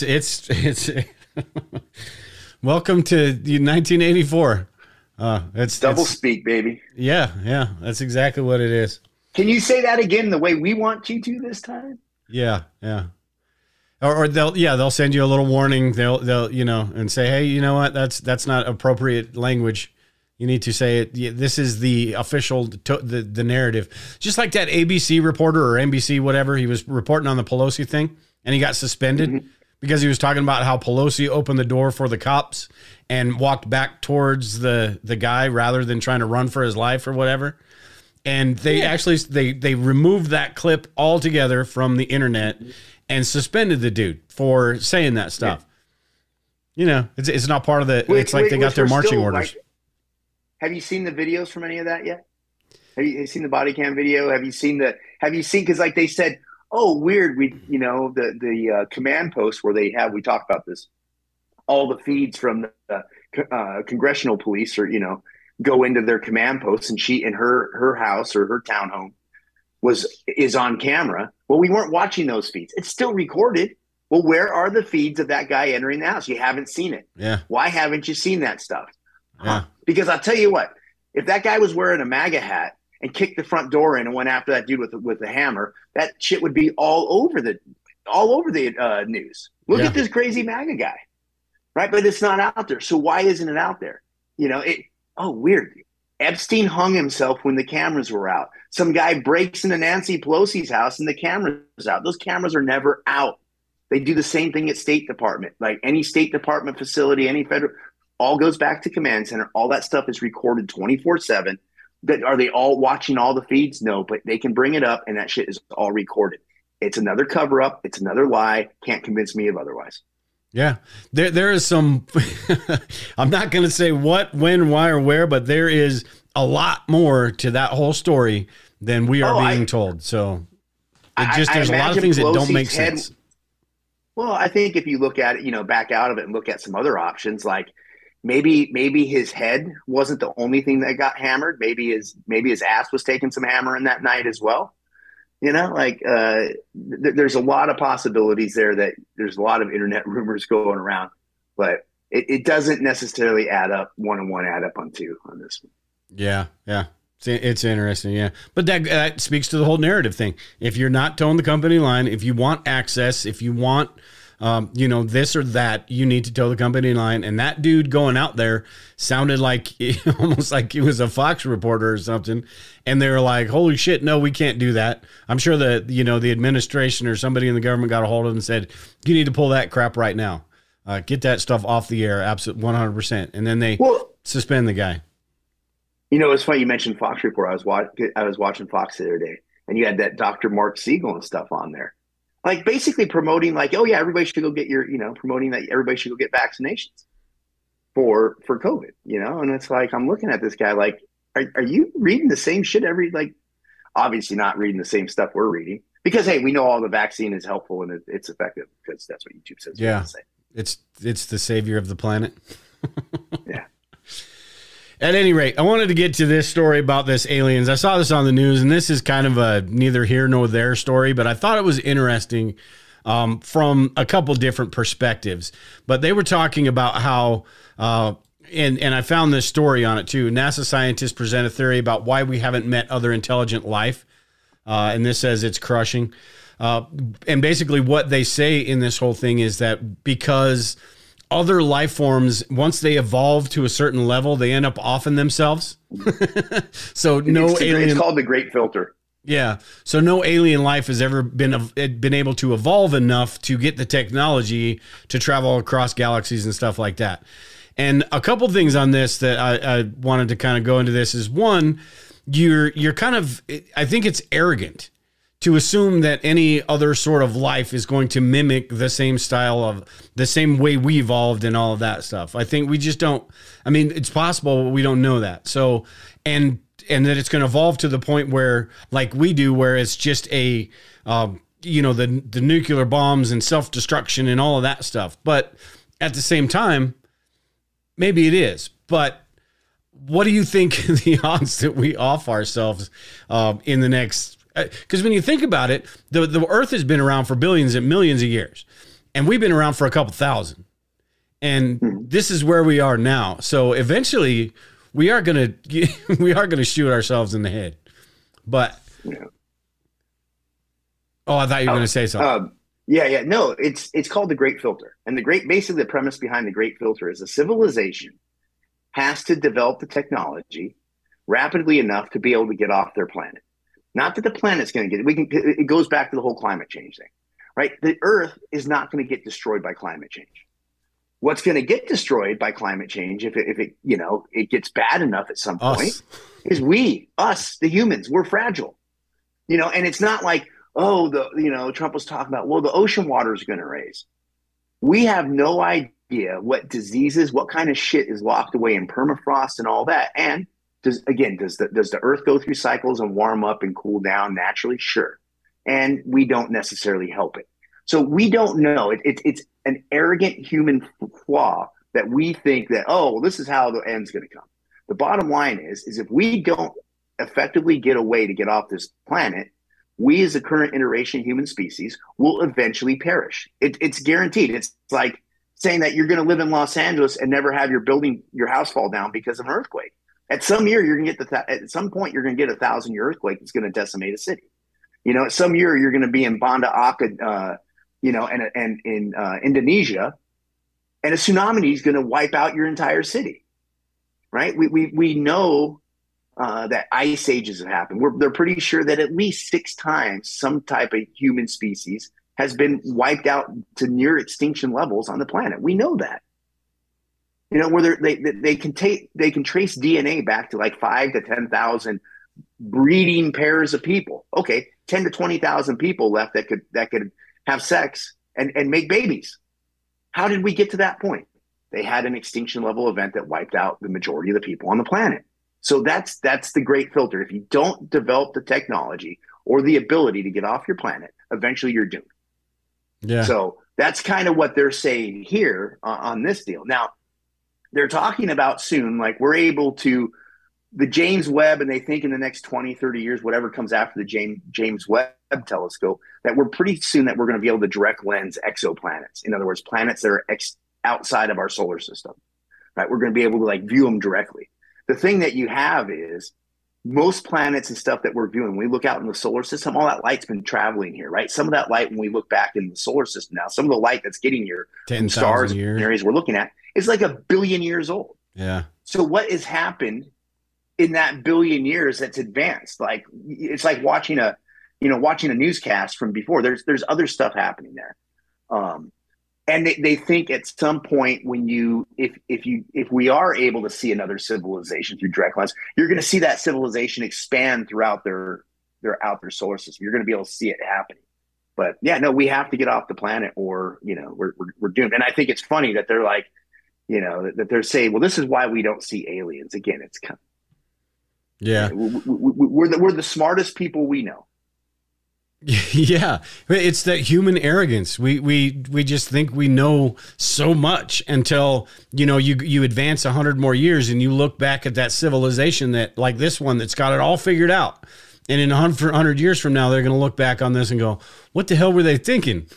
welcome to 1984. It's double speak, baby. Yeah. Yeah. That's exactly what it is. Can you say that again the way we want you to this time? Yeah. Yeah. Or they'll send you a little warning. They'll and say, hey, you know what? That's not appropriate language. You need to say it. This is the official, the narrative. Just like that ABC reporter or NBC, whatever, he was reporting on the Pelosi thing, and he got suspended because he was talking about how Pelosi opened the door for the cops and walked back towards the guy rather than trying to run for his life or whatever. And they actually they removed that clip altogether from the internet and suspended the dude for saying that stuff. Yeah. It's not part of the. It's like they got their marching orders. Have you seen the videos from any of that yet? Have you seen the body cam video? Have you seen because like they said, oh, weird. The command post where we talked about this, all the feeds from the congressional police or, go into their command posts, and she in her house or her townhome is on camera. Well, we weren't watching those feeds. It's still recorded. Well, where are the feeds of that guy entering the house? You haven't seen it. Yeah. Why haven't you seen that stuff? Because I'll tell you what, if that guy was wearing a MAGA hat and kicked the front door in and went after that dude with the hammer, that shit would be all over the news. Look at this crazy MAGA guy, right? But it's not out there. So why isn't it out there? Weird. Epstein hung himself when the cameras were out. Some guy breaks into Nancy Pelosi's house and the camera's out. Those cameras are never out. They do the same thing at State Department. Like any State Department facility, any federal, all goes back to command center. All that stuff is recorded 24/7. Are they all watching all the feeds? No, but they can bring it up and that shit is all recorded. It's another cover up. It's another lie. Can't convince me of otherwise. Yeah, there is some, I'm not going to say what, when, why, or where, but there is a lot more to that whole story than we are being told. So there's a lot of things that don't make sense. Well, I think if you look at it, back out of it and look at some other options, like maybe his head wasn't the only thing that got hammered. Maybe his ass was taking some hammering that night as well. There's a lot of possibilities there. That there's a lot of internet rumors going around, but it doesn't necessarily add up. One and one add up on two on this one. Yeah. It's interesting. Yeah. But that speaks to the whole narrative thing. If you're not towing the company line, if you want access, if you want, this or that, you need to toe the company line. And that dude going out there sounded like almost like he was a Fox reporter or something. And they were like, holy shit, no, we can't do that. I'm sure that, the administration or somebody in the government got a hold of him and said, you need to pull that crap right now. Get that stuff off the air. Absolutely 100%. And then they suspend the guy. It's funny you mentioned Fox Report. I was watching Fox the other day, and you had that Dr. Mark Siegel and stuff on there, like basically promoting, like, oh yeah, everybody should go get promoting that everybody should go get vaccinations for COVID, and it's like I'm looking at this guy like, are you reading the same shit obviously not reading the same stuff we're reading, because hey, we know all the vaccine is helpful and it's effective because that's what YouTube says. Yeah, it's the savior of the planet. Yeah. At any rate, I wanted to get to this story about this aliens. I saw this on the news, and this is kind of a neither here nor there story, but I thought it was interesting from a couple different perspectives. But they were talking about how, and I found this story on it too, NASA scientists present a theory about why we haven't met other intelligent life, and this says it's crushing. And basically what they say in this whole thing is that because other life forms, once they evolve to a certain level, they end up offing themselves. So it's called the Great Filter. Yeah. So no alien life has ever been able to evolve enough to get the technology to travel across galaxies and stuff like that. And a couple things on this that I wanted to kind of go into this is, one, you're kind of, I think it's arrogant to assume that any other sort of life is going to mimic the same style of the same way we evolved and all of that stuff. I think we just don't, it's possible, but we don't know that. So, and that it's going to evolve to the point where, like we do, where it's just the nuclear bombs and self-destruction and all of that stuff. But at the same time, maybe it is. But what do you think the odds that we off ourselves in the next? Because when you think about it, the Earth has been around for billions and millions of years, and we've been around for a couple thousand, and this is where we are now. So eventually, we are gonna shoot ourselves in the head. But I thought you were gonna say something. Yeah. No, it's called the Great Filter, and basically the premise behind the Great Filter is a civilization has to develop the technology rapidly enough to be able to get off their planet. Not that the planet's going to get it. It goes back to the whole climate change thing, right? The Earth is not going to get destroyed by climate change. What's going to get destroyed by climate change, if it gets bad enough at some point, is us, the humans. We're fragile, and it's not like, Trump was talking about, well, the ocean water is going to raise. We have no idea what diseases, what kind of shit is locked away in permafrost and all that. And does the Earth go through cycles and warm up and cool down naturally? Sure. And we don't necessarily help it. So we don't know. It's an arrogant human flaw that we think that, this is how the end's going to come. The bottom line is if we don't effectively get a way to get off this planet, we as a current iteration human species will eventually perish. It's guaranteed. It's like saying that you're going to live in Los Angeles and never have your house fall down because of an earthquake. At some year, you're going to get at some point, you're going to get a 1,000-year earthquake that's going to decimate a city. At some year, you're going to be in Banda Aceh, and in Indonesia, and a tsunami is going to wipe out your entire city, right? We know that ice ages have happened. They're pretty sure that at least 6 times some type of human species has been wiped out to near extinction levels on the planet. We know that. Where they can trace DNA back to like 5 to 10,000 breeding pairs of people. Okay, 10 to 20,000 people left that could have sex and make babies. How did we get to that point? They had an extinction level event that wiped out the majority of the people on the planet. So that's the great filter. If you don't develop the technology or the ability to get off your planet, eventually you're doomed. Yeah. So that's kind of what they're saying here on this deal. Now, they're talking about soon, like we're able to, the James Webb, and they think in the next 20, 30 years, whatever comes after the James Webb telescope, that we're pretty soon that we're going to be able to direct lens exoplanets. In other words, planets that are outside of our solar system, right? We're going to be able to like view them directly. The thing that you have is most planets and stuff that we're viewing, when we look out in the solar system, all that light's been traveling here, right? Some of that light, when we look back in the solar system now, some of the light that's getting here from stars and areas we're looking at is like 1 billion years old. Yeah. So what has happened in that 1 billion years that's advanced? Like it's like watching a newscast from before. There's other stuff happening there. And they think at some point when if we are able to see another civilization through direct lens, you're going to see that civilization expand throughout their solar system. You're going to be able to see it happening. But yeah, no, we have to get off the planet, or we're doomed. And I think it's funny that they're like, that they're saying, well, this is why we don't see aliens. Again, it's kind of, yeah, we're the smartest people we know. Yeah, it's that human arrogance. We just think we know so much until you advance 100 more years and you look back at that civilization that like this one that's got it all figured out. And in 100 years from now, they're going to look back on this and go, "What the hell were they thinking?"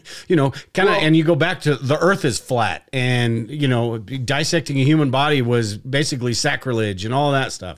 And you go back to the Earth is flat, and dissecting a human body was basically sacrilege and all that stuff.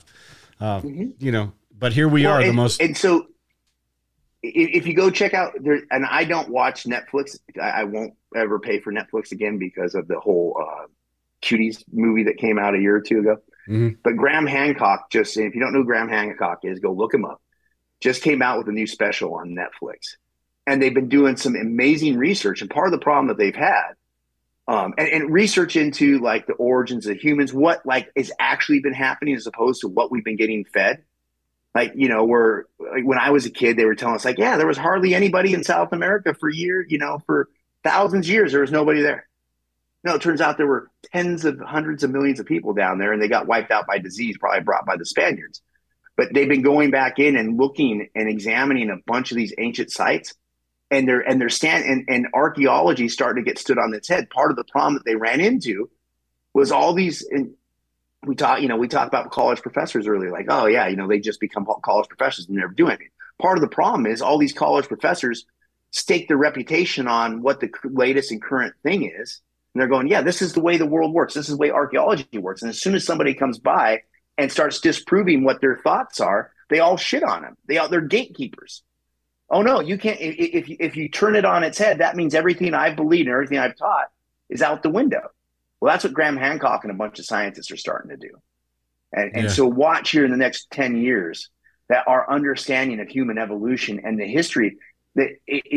But here we are, and so. If you go check out there, and I don't watch Netflix, I won't ever pay for Netflix again because of the whole Cuties movie that came out a year or two ago. Mm-hmm. But Graham Hancock, if you don't know who Graham Hancock is, go look him up. Just came out with a new special on Netflix. And they've been doing some amazing research. And part of the problem that they've had, and research into like the origins of humans, what like is actually been happening as opposed to what we've been getting fed. Like, when I was a kid, they were telling us like, yeah, there was hardly anybody in South America for for thousands of years. There was nobody there. No, it turns out there were hundreds of millions of people down there, and they got wiped out by disease, probably brought by the Spaniards. But they've been going back in and looking and examining a bunch of these ancient sites, and and archaeology starting to get stood on its head. Part of the problem that they ran into was all these. We talk about college professors earlier, like, oh yeah, they just become college professors and never do anything. Part of the problem is all these college professors stake their reputation on what the latest and current thing is. And they're going, yeah, this is the way the world works. This is the way archaeology works. And as soon as somebody comes by and starts disproving what their thoughts are, they all shit on them. They're gatekeepers. Oh no, you can't. If you turn it on its head, that means everything I've believed and everything I've taught is out the window. Well, that's what Graham Hancock and a bunch of scientists are starting to do. And so watch here in the next 10 years that our understanding of human evolution and the history, that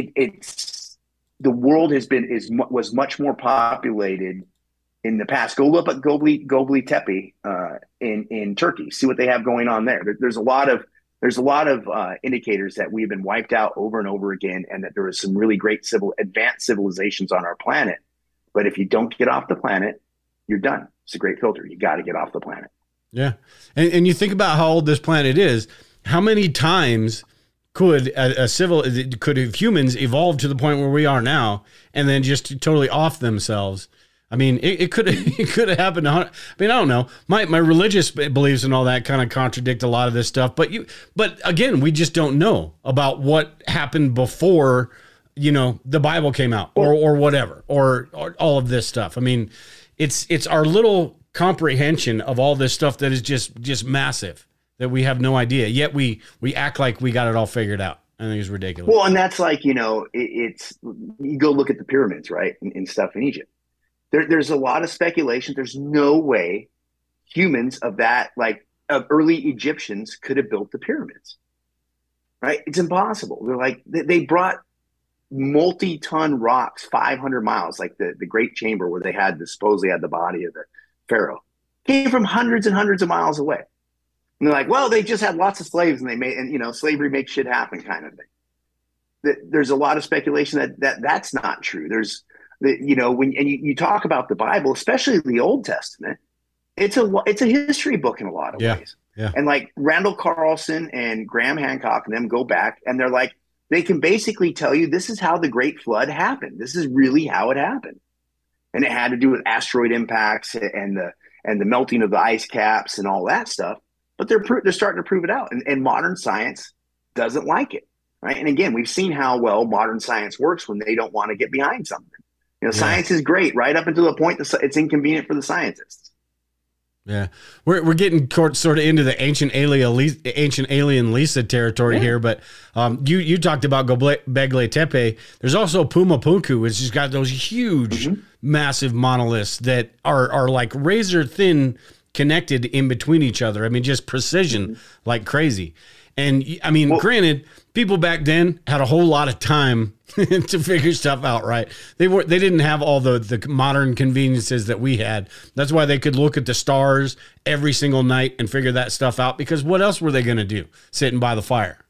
the world was much more populated in the past. Go look at Göbekli Tepe in Turkey. See what they have going on there. There's a lot of indicators that we've been wiped out over and over again, and that there was some really great advanced civilizations on our planet. But if you don't get off the planet, you're done. It's a great filter. You got to get off the planet. Yeah. And you think about how old this planet is. How many times could humans evolve to the point where we are now and then just totally off themselves? I mean, it could have happened. I mean, I don't know. My religious beliefs and all that kind of contradict a lot of this stuff. But again, we just don't know about what happened before the Bible came out or whatever, or all of this stuff. I mean, it's our little comprehension of all this stuff that is just massive that we have no idea. Yet we act like we got it all figured out. I think it's ridiculous. Well, and that's like, it's you go look at the pyramids, right? And stuff in Egypt. There's a lot of speculation. There's no way humans of that, like of early Egyptians, could have built the pyramids, right? It's impossible. They're like, they brought multi-ton rocks 500 miles, like the Great Chamber where they supposedly had the body of the Pharaoh, came from hundreds and hundreds of miles away. And they're like, well, they just had lots of slaves and slavery makes shit happen kind of thing. There's a lot of speculation that's not true. There's when you talk about the Bible, especially the Old Testament, it's a history book in a lot of ways. Yeah. And like Randall Carlson and Graham Hancock and them go back and they're like, they can basically tell you this is how the Great Flood happened. This is really how it happened. And it had to do with asteroid impacts and the melting of the ice caps and all that stuff. But they're starting to prove it out. And modern science doesn't like it. Right. And again, we've seen how well modern science works when they don't want to get behind something. Science is great right up until the point that it's inconvenient for the scientists. Yeah, we're getting sort of into the ancient alien Lisa territory here, but you talked about Göbekli Tepe. There's also Puma Punku, which has got those huge, massive monoliths that are like razor thin connected in between each other. I mean, just precision like crazy. And I mean, granted, people back then had a whole lot of time to figure stuff out, right? They didn't have all the modern conveniences that we had. That's why they could look at the stars every single night and figure that stuff out, because what else were they going to do? Sitting by the fire,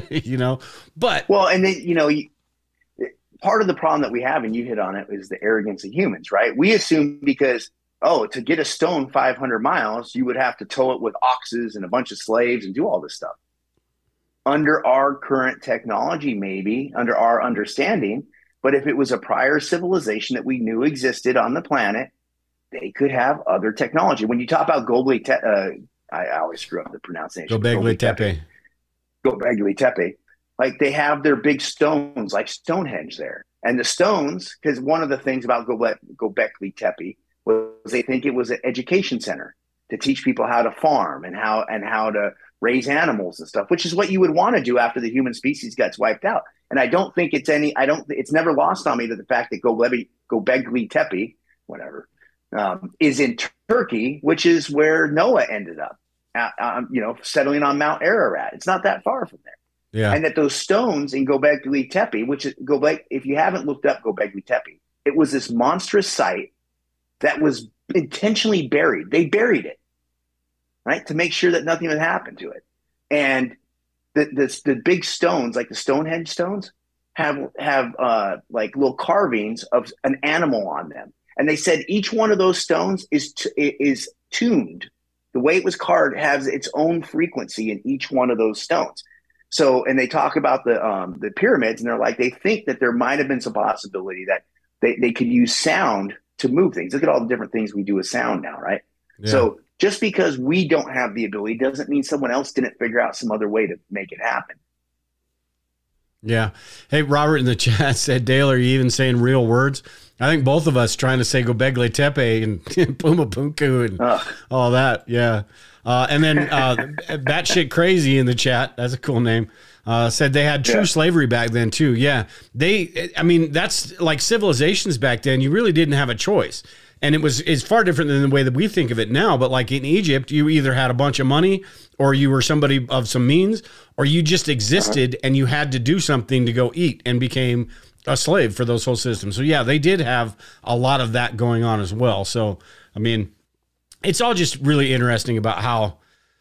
But and then, part of the problem that we have, and you hit on it, is the arrogance of humans, right? We assume because, to get a stone 500 miles, you would have to tow it with oxes and a bunch of slaves and do all this stuff. Under our current technology, maybe, under our understanding, but if it was a prior civilization that we knew existed on the planet, they could have other technology. When you talk about Göbekli Tepe, I always screw up the pronunciation. Göbekli Tepe. Göbekli Tepe. Like, they have their big stones, like Stonehenge there. And the stones, because one of the things about Göbekli Tepe was they think it was an education center to teach people how to farm and how to raise animals and stuff, which is what you would want to do after the human species gets wiped out. And I don't think it's never lost on me that the fact that Göbekli Tepe, whatever, is in Turkey, which is where Noah ended up, settling on Mount Ararat. It's not that far from there. Yeah. And that those stones in Göbekli Tepe, which is if you haven't looked up Göbekli Tepe, it was this monstrous site that was intentionally buried. They buried it, right, to make sure that nothing would happen to it. And the big stones, like the Stonehenge stones, have like little carvings of an animal on them. And they said each one of those stones is tuned. The way it was carved has its own frequency in each one of those stones. So, and they talk about the pyramids, and they're like, they think that there might have been some possibility that they could use sound to move things. Look at all the different things we do with sound now, right? Yeah. So just because we don't have the ability doesn't mean someone else didn't figure out some other way to make it happen. Yeah. Hey, Robert in the chat said, Dale, are you even saying real words? I think both of us trying to say Göbekli Tepe and Puma Punku and all that. Yeah. And then Batshit Crazy in the chat, that's a cool name, said they had true slavery back then too. Yeah. That's like civilizations back then. You really didn't have a choice. And it's far different than the way that we think of it now. But like in Egypt, you either had a bunch of money or you were somebody of some means, or you just existed and you had to do something to go eat and became a slave for those whole systems. So yeah, they did have a lot of that going on as well. So, I mean, it's all just really interesting about how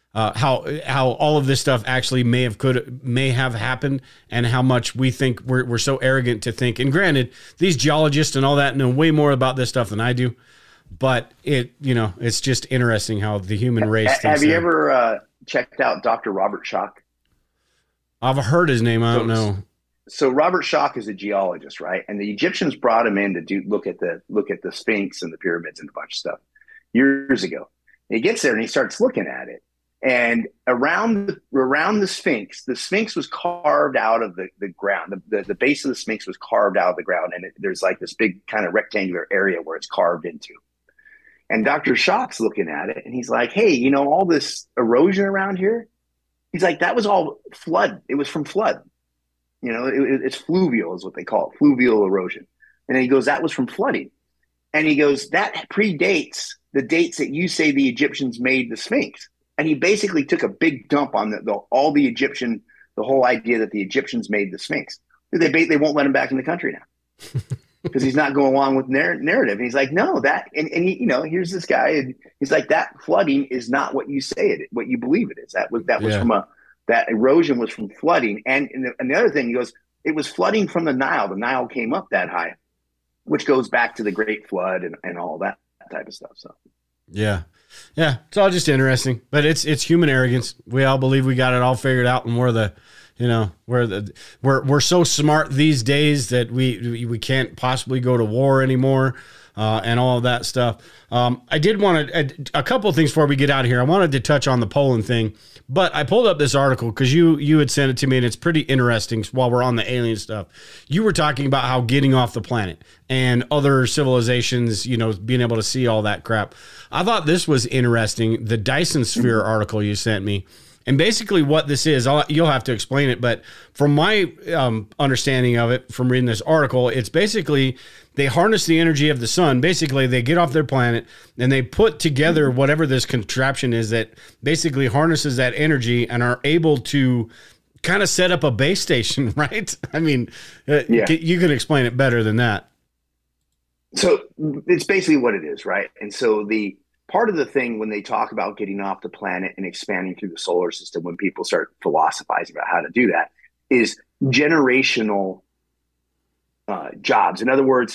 all of this stuff actually may have happened, and how much we think we're so arrogant to think. And granted, these geologists and all that know way more about this stuff than I do, but it's just interesting how the human race thinks. Have you ever checked out Dr. Robert Schoch? I've heard his name. I don't know. So Robert Schoch is a geologist, right? And the Egyptians brought him in to look at the Sphinx and the pyramids and a bunch of stuff years ago. And he gets there and he starts looking at it. And around the Sphinx was carved out of the ground. The base of the Sphinx was carved out of the ground, and there's like this big kind of rectangular area where it's carved into. And Dr. Shock's looking at it, and he's like, "Hey, you know, all this erosion around here?" He's like, "That was all flood. It was from flood. You know, it's fluvial is what they call it, fluvial erosion." And then he goes, "That was from flooding." And he goes, "That predates the dates that you say the Egyptians made the Sphinx." And he basically took a big dump on the whole idea that the Egyptians made the Sphinx. They won't let him back in the country now because he's not going along with narrative. And he's like, "No, and he, you know, here's this guy, and he's like, that flooding is not what you say it, what you believe it is. That was that erosion was from flooding." And the other thing, he goes, "It was flooding from the Nile. The Nile came up that high, which goes back to the Great Flood and all that type of stuff." So, yeah. Yeah, it's all just interesting, but it's human arrogance. We all believe we got it all figured out, and we're so smart these days that we can't possibly go to war anymore, and all of that stuff. I did want a couple of things before we get out of here. I wanted to touch on the Poland thing, but I pulled up this article because you had sent it to me, and it's pretty interesting. While we're on the alien stuff, you were talking about how getting off the planet and other civilizations, you know, being able to see all that crap. I thought this was interesting. The Dyson Sphere article you sent me. And basically what this is, you'll have to explain it, but from my understanding of it, from reading this article, it's basically they harness the energy of the sun. Basically, they get off their planet and they put together whatever this contraption is that basically harnesses that energy and are able to kind of set up a base station, right? I mean, you can explain it better than that. So it's basically what it is, right? And so the part of the thing when they talk about getting off the planet and expanding through the solar system, when people start philosophizing about how to do that, is generational jobs. In other words,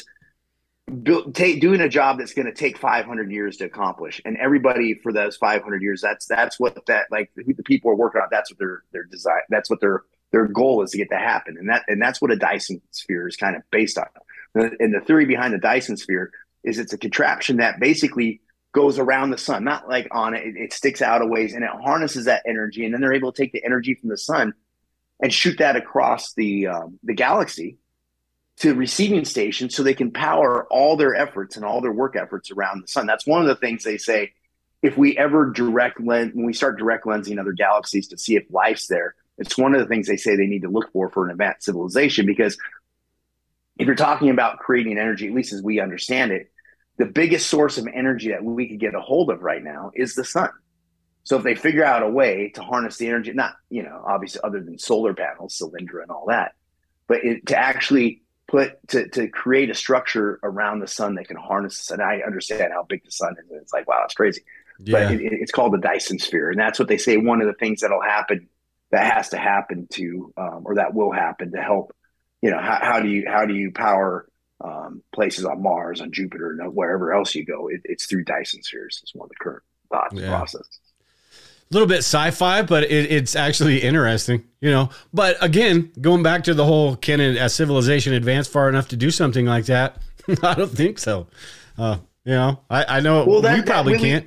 doing a job that's going to take 500 years to accomplish, and everybody for those 500 years, that's what the people are working on. That's what their design. That's what their goal is to get to happen, and that's what a Dyson sphere is kind of based on. And the theory behind the Dyson sphere is it's a contraption that basically goes around the sun, not like on it. It sticks out a ways and it harnesses that energy. And then they're able to take the energy from the sun and shoot that across the galaxy to the receiving station so they can power all their efforts and all their work efforts around the sun. That's one of the things they say, if we ever when we start direct lensing other galaxies to see if life's there, it's one of the things they say they need to look for an advanced civilization. Because if you're talking about creating energy, at least as we understand it, the biggest source of energy that we could get a hold of right now is the sun. So if they figure out a way to harness the energy, not, you know, obviously other than solar panels, Cylindra and all that, but to actually to create a structure around the sun that can harness the sun. I understand how big the sun is. And it's like, wow, it's crazy. Yeah. But it's called the Dyson sphere. And that's what they say, one of the things that'll happen, that has to happen to, or that will happen to help, you know, how do you power places on Mars, on Jupiter, and wherever else you go? It's through Dyson spheres. It's one of the current thoughts process. A little bit sci-fi, but it's actually interesting, you know. But again, going back to the whole, can a civilization advance far enough to do something like that? I don't think so. You know, I know we probably can't.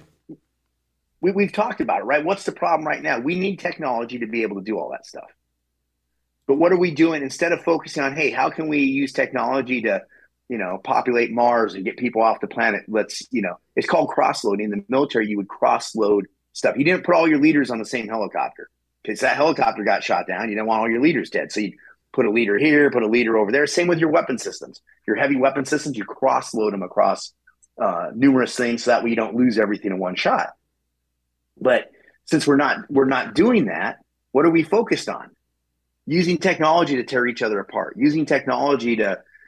We've talked about it, right? What's the problem right now? We need technology to be able to do all that stuff. But what are we doing instead of focusing on, hey, how can we use technology to, you know, populate Mars and get people off the planet? It's called cross-loading. In the military, you would cross-load stuff. You didn't put all your leaders on the same helicopter because that helicopter got shot down. You didn't want all your leaders dead. So you put a leader here, put a leader over there. Same with your weapon systems. Your heavy weapon systems, you cross-load them across numerous things so that way you don't lose everything in one shot. But since we're not doing that, what are we focused on? Using technology to tear each other apart, using technology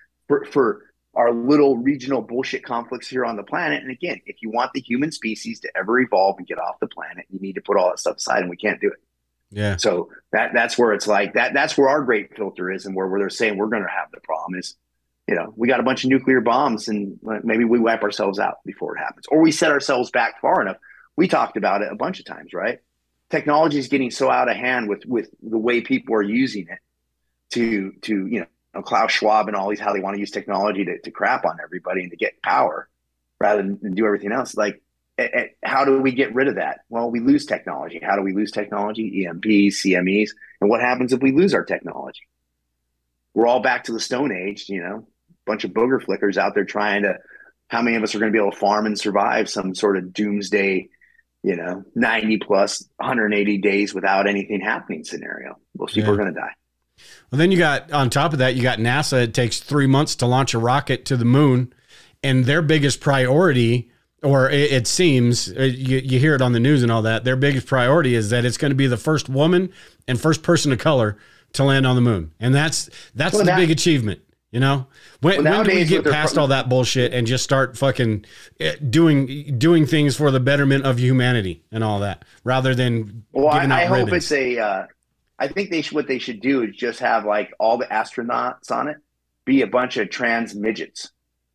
for our little regional bullshit conflicts here on the planet. And again, if you want the human species to ever evolve and get off the planet, you need to put all that stuff aside, and we can't do it. Yeah. So that's where it's like that's where our great filter is, and where they're saying we're going to have the problem is, you know, we got a bunch of nuclear bombs and maybe we wipe ourselves out before it happens, or we set ourselves back far enough. We talked about it a bunch of times, right? Technology is getting so out of hand with the way people are using it to you know, Klaus Schwab and all these, how they want to use technology to crap on everybody and to get power rather than do everything else. Like, how do we get rid of that? Well, we lose technology. How do we lose technology? EMPs, CMEs. And what happens if we lose our technology? We're all back to the Stone Age, bunch of booger flickers out there trying to, how many of us are going to be able to farm and survive some sort of doomsday, 90 plus 180 days without anything happening scenario? Most people are going to die. Well, then you got, on top of that, you got NASA. It takes 3 months to launch a rocket to the moon, and their biggest priority, or it seems, you hear it on the news and all that, their biggest priority is that it's going to be the first woman and first person of color to land on the moon. And that's the big achievement, When do we get past all that bullshit and just start fucking doing things for the betterment of humanity and all that, rather than giving out ribbons? I think what they should do is just have like all the astronauts on it be a bunch of trans midgets.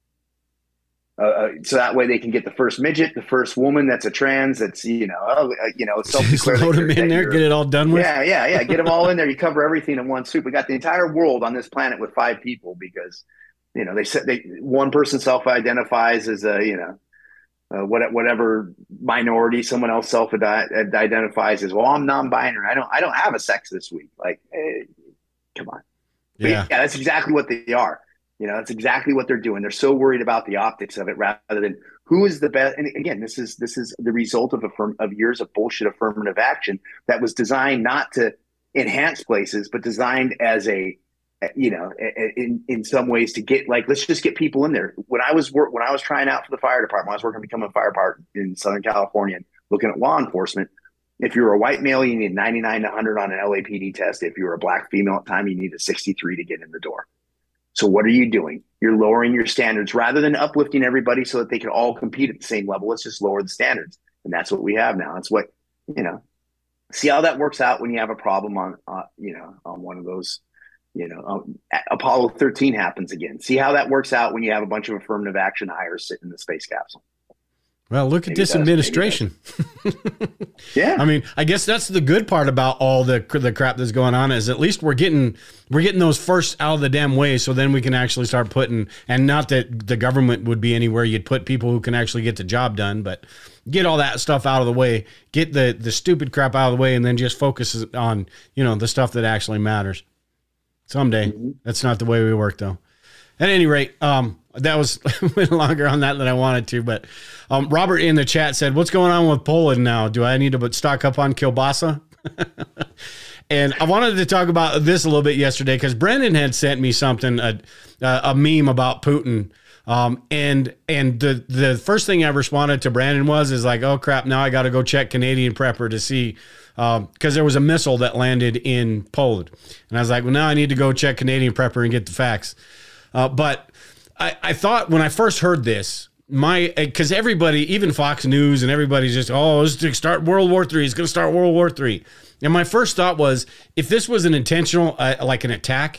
So that way they can get the first midget, the first woman that's a trans, that's, just load them in there, get it all done with. Yeah. Get them all in there. You cover everything in one soup. We got the entire world on this planet with 5 people because, they said one person self-identifies as whatever minority, someone else self-identifies as, well, I'm non-binary. I don't have a sex this week. Like, come on. Yeah, that's exactly what they are. That's exactly what they're doing. They're so worried about the optics of it rather than who is the best. And again, this is the result of years of bullshit affirmative action that was designed not to enhance places, but designed as in some ways to get, like, let's just get people in there. When I was trying out for the fire department, I was working to become a fire department in Southern California and looking at law enforcement. If you were a white male, you need 99 to 100 on an LAPD test. If you were a black female at the time, you need a 63 to get in the door. So what are you doing? You're lowering your standards rather than uplifting everybody so that they can all compete at the same level. Let's just lower the standards. And that's what we have now. It's what, see how that works out when you have a problem on one of those, Apollo 13 happens again. See how that works out when you have a bunch of affirmative action hires sitting in the space capsule. Well, look at this administration. Yeah. I mean, I guess that's the good part about all the crap that's going on is at least we're getting those first out of the damn way, so then we can actually start putting, and not that the government would be anywhere, you'd put people who can actually get the job done, but get all that stuff out of the way, get the stupid crap out of the way, and then just focus on, the stuff that actually matters. Someday. That's not the way we work, though. At any rate, that was went longer on that than I wanted to, but Robert in the chat said, "What's going on with Poland now? Do I need to stock up on kielbasa?" And I wanted to talk about this a little bit yesterday because Brendan had sent me something, a meme about Putin, and the first thing I responded to Brandon is like, "Oh crap! Now I got to go check Canadian Prepper to see." Because there was a missile that landed in Poland, and I was like, "Well, now I need to go check Canadian Prepper and get the facts." But I thought when I first heard this, because everybody, even Fox News and everybody's just, it's to start World War III. It's going to start World War III. And my first thought was, if this was an intentional, like an attack,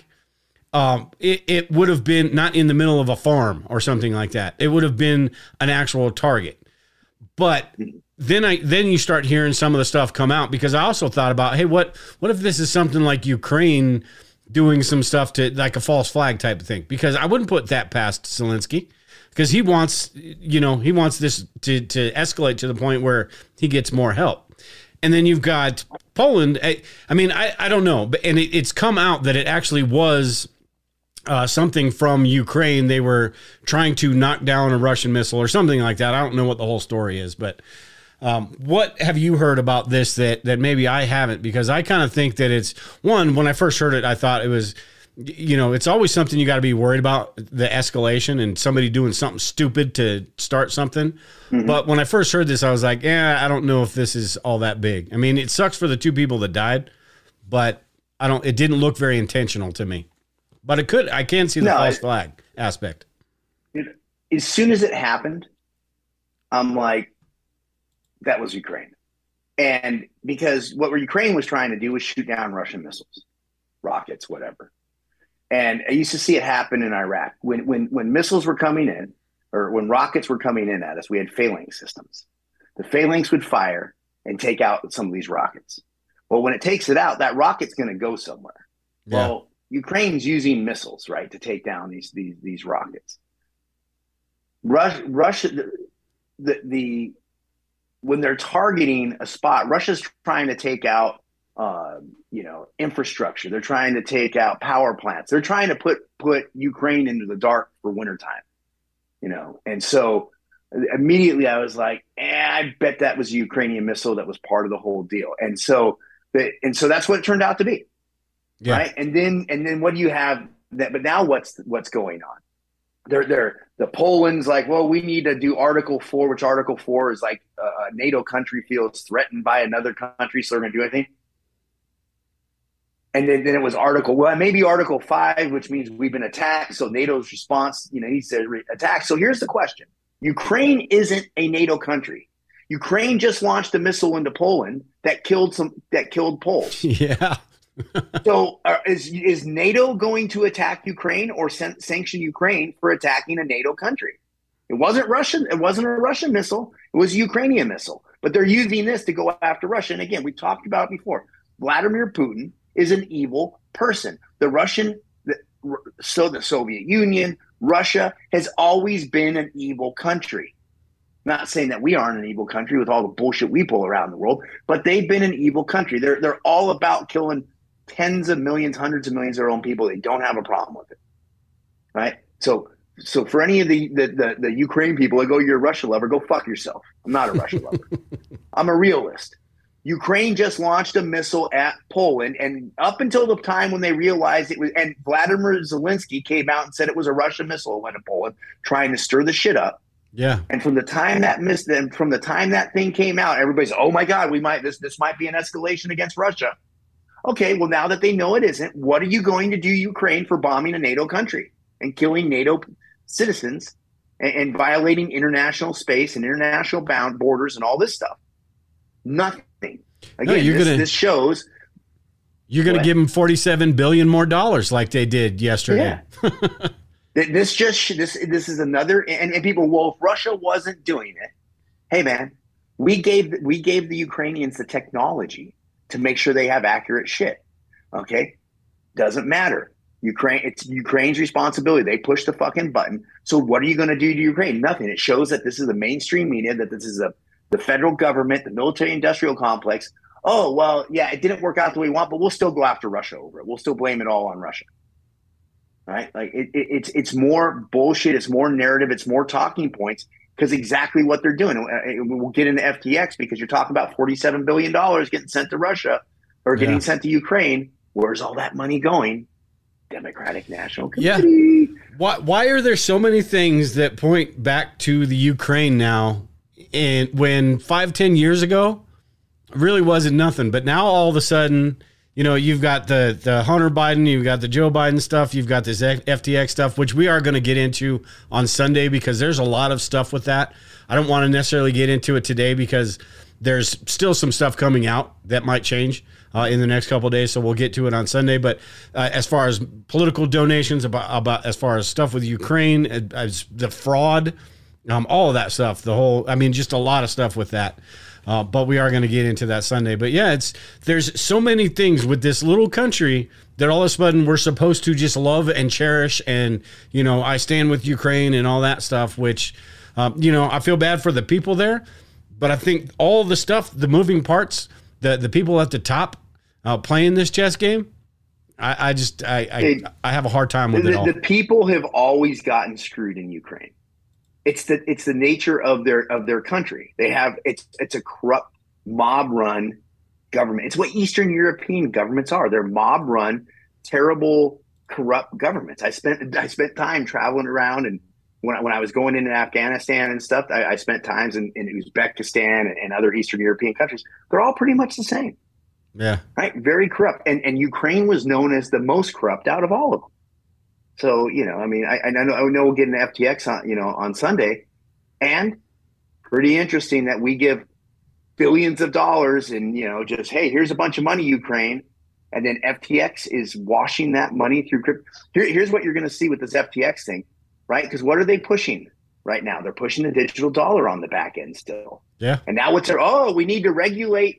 it would have been not in the middle of a farm or something like that. It would have been an actual target. But then you start hearing some of the stuff come out, because I also thought about, hey, what if this is something like Ukraine doing some stuff to, like, a false flag type of thing? Because I wouldn't put that past Zelensky, because he wants this to escalate to the point where he gets more help. And then you've got Poland. I don't know, but it's come out that it actually was something from Ukraine. They were trying to knock down a Russian missile or something like that. I don't know what the whole story is, but what have you heard about this that maybe I haven't? Because I kind of think that it's, when I first heard it, I thought it was, it's always something you got to be worried about, the escalation and somebody doing something stupid to start something. Mm-hmm. But when I first heard this, I was like, I don't know if this is all that big. I mean, it sucks for the 2 people that died, but it didn't look very intentional to me. But I can see the false flag aspect. As soon as it happened, I'm like, that was Ukraine. And because what Ukraine was trying to do was shoot down Russian missiles, rockets, whatever. And I used to see it happen in Iraq. When missiles were coming in, or when rockets were coming in at us, we had phalanx systems. The phalanx would fire and take out some of these rockets. Well, when it takes it out, that rocket's going to go somewhere. Yeah. Well, Ukraine's using missiles, right, to take down these rockets. Russia, the when they're targeting a spot, Russia's trying to take out, infrastructure. They're trying to take out power plants. They're trying to put Ukraine into the dark for wintertime, And so immediately I was like, I bet that was a Ukrainian missile that was part of the whole deal. And so that's what it turned out to be. Yeah. Right. And then what do you have that? But now what's going on? The Poland's like, well, we need to do Article 4, which Article 4 is like a NATO country feels threatened by another country, so they're going to do anything. And then it was maybe Article 5, which means we've been attacked. So NATO's response, he said attack. So here's the question. Ukraine isn't a NATO country. Ukraine just launched a missile into Poland that killed Poles. Yeah. So is NATO going to attack Ukraine or sanction Ukraine for attacking a NATO country? It wasn't Russian. It wasn't a Russian missile. It was a Ukrainian missile. But they're using this to go after Russia. And again, we've talked about it before. Vladimir Putin is an evil person. The Soviet Union, Russia has always been an evil country. Not saying that we aren't an evil country with all the bullshit we pull around the world, but they've been an evil country. They're all about killing tens of millions, hundreds of millions of their own people. They don't have a problem with it, right? So for any of the Ukraine people that go, you're a Russia lover, go fuck yourself. I'm not a Russia lover. I'm a realist. Ukraine just launched a missile at Poland, and up until the time when they realized it was, and Vladimir Zelensky came out and said it was a Russian missile that went to Poland, trying to stir the shit up. Yeah. And from the time that thing came out, everybody's, oh my God, this might be an escalation against Russia. Okay, well, now that they know it isn't, what are you going to do, Ukraine, for bombing a NATO country and killing NATO citizens and violating international space and international bound borders and all this stuff? Nothing. Again, this shows you're going to give them $47 billion more like they did yesterday. Yeah. This is another, and people, well, if Russia wasn't doing it, hey man, we gave the Ukrainians the technology to make sure they have accurate shit. Okay, doesn't matter. It's Ukraine's responsibility. They push the fucking button. So what are you going to do to Ukraine? Nothing. It shows that this is the mainstream media, that this is the federal government, the military-industrial complex. Oh well, yeah, it didn't work out the way we want, but we'll still go after Russia over it. We'll still blame it all on Russia. Right? Like it's more bullshit. It's more narrative. It's more talking points, because exactly what they're doing. We'll get into FTX because you're talking about $47 billion getting sent to Russia or getting sent to Ukraine. Where's all that money going? Democratic National Committee. Yeah. Why are there so many things that point back to the Ukraine now? And when 5-10 years ago, it really wasn't nothing. But now all of a sudden, you've got the Hunter Biden, you've got the Joe Biden stuff, you've got this FTX stuff, which we are going to get into on Sunday because there's a lot of stuff with that. I don't want to necessarily get into it today because there's still some stuff coming out that might change in the next couple of days, so we'll get to it on Sunday. But as far as political donations, about as far as stuff with Ukraine, as the fraud, all of that stuff, just a lot of stuff with that. But we are going to get into that Sunday. But yeah, there's so many things with this little country that all of a sudden we're supposed to just love and cherish. And, I stand with Ukraine and all that stuff, which, I feel bad for the people there. But I think all the stuff, the moving parts, the people at the top playing this chess game, I have a hard time with it all. The people have always gotten screwed in Ukraine. It's the nature of their country. It's a corrupt, mob-run government. It's what Eastern European governments are. They're mob-run, terrible, corrupt governments. I spent time traveling around, and when I was going into Afghanistan and stuff, I spent times in Uzbekistan and other Eastern European countries. They're all pretty much the same. Yeah. Right. Very corrupt. And Ukraine was known as the most corrupt out of all of them. So, I know we'll get into FTX on Sunday, and pretty interesting that we give billions of dollars and, just, hey, here's a bunch of money, Ukraine. And then FTX is washing that money through crypto. Here's what you're going to see with this FTX thing, right? Because what are they pushing right now? They're pushing the digital dollar on the back end still. Yeah. And now we need to regulate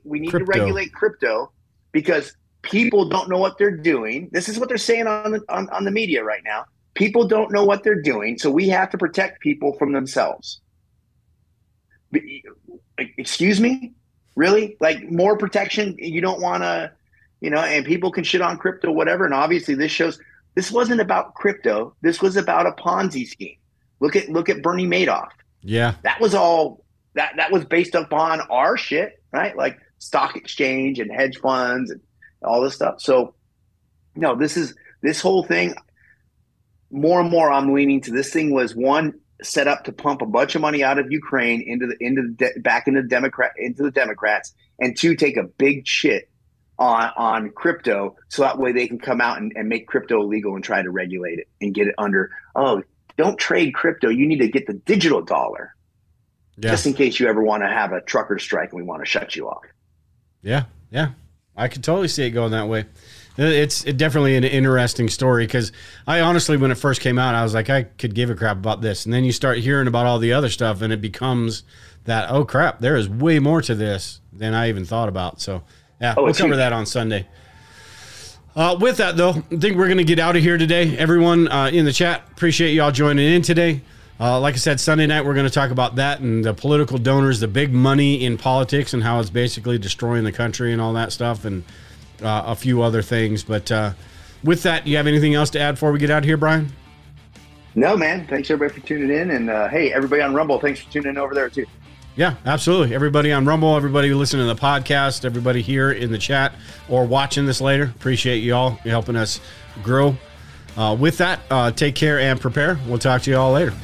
crypto because people don't know what they're doing. This is what they're saying on the media right now. People don't know what they're doing, so we have to protect people from themselves. excuse me, really? Like more protection? You don't want to, and people can shit on crypto, whatever. And obviously this wasn't about crypto. This was about a Ponzi scheme. Look at Bernie Madoff. Yeah. That was all that was based upon our shit, right? Like stock exchange and hedge funds and all this stuff. So no, this whole thing, more and more I'm leaning to this thing was one set up to pump a bunch of money out of Ukraine into the Democrats, and two, take a big shit on crypto so that way they can come out and make crypto illegal and try to regulate it and get it under, don't trade crypto. You need to get the digital dollar. Yeah. Just in case you ever want to have a trucker strike and we want to shut you off. Yeah. Yeah. I could totally see it going that way. It's definitely an interesting story because I honestly, when it first came out, I was like, I could give a crap about this. And then you start hearing about all the other stuff and it becomes that, oh crap, there is way more to this than I even thought about. So yeah, we'll cover that on Sunday. With that, though, I think we're going to get out of here today. Everyone in the chat, appreciate you all joining in today. Like I said, Sunday night, we're going to talk about that and the political donors, the big money in politics and how it's basically destroying the country and all that stuff and a few other things. But with that, you have anything else to add before we get out of here, Brian? No, man. Thanks, everybody, for tuning in. And, hey, everybody on Rumble, thanks for tuning in over there, too. Yeah, absolutely. Everybody on Rumble, everybody listening to the podcast, everybody here in the chat or watching this later, appreciate you all. You're helping us grow. With that, take care and prepare. We'll talk to you all later.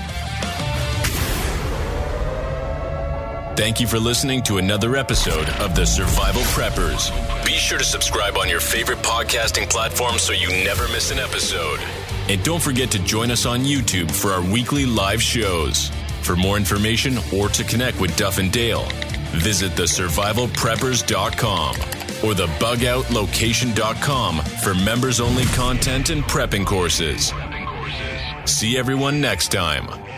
Thank you for listening to another episode of The Survival Preppers. Be sure to subscribe on your favorite podcasting platform so you never miss an episode. And don't forget to join us on YouTube for our weekly live shows. For more information or to connect with Duff and Dale, visit thesurvivalpreppers.com or thebugOutlocation.com for members-only content and prepping courses. See everyone next time.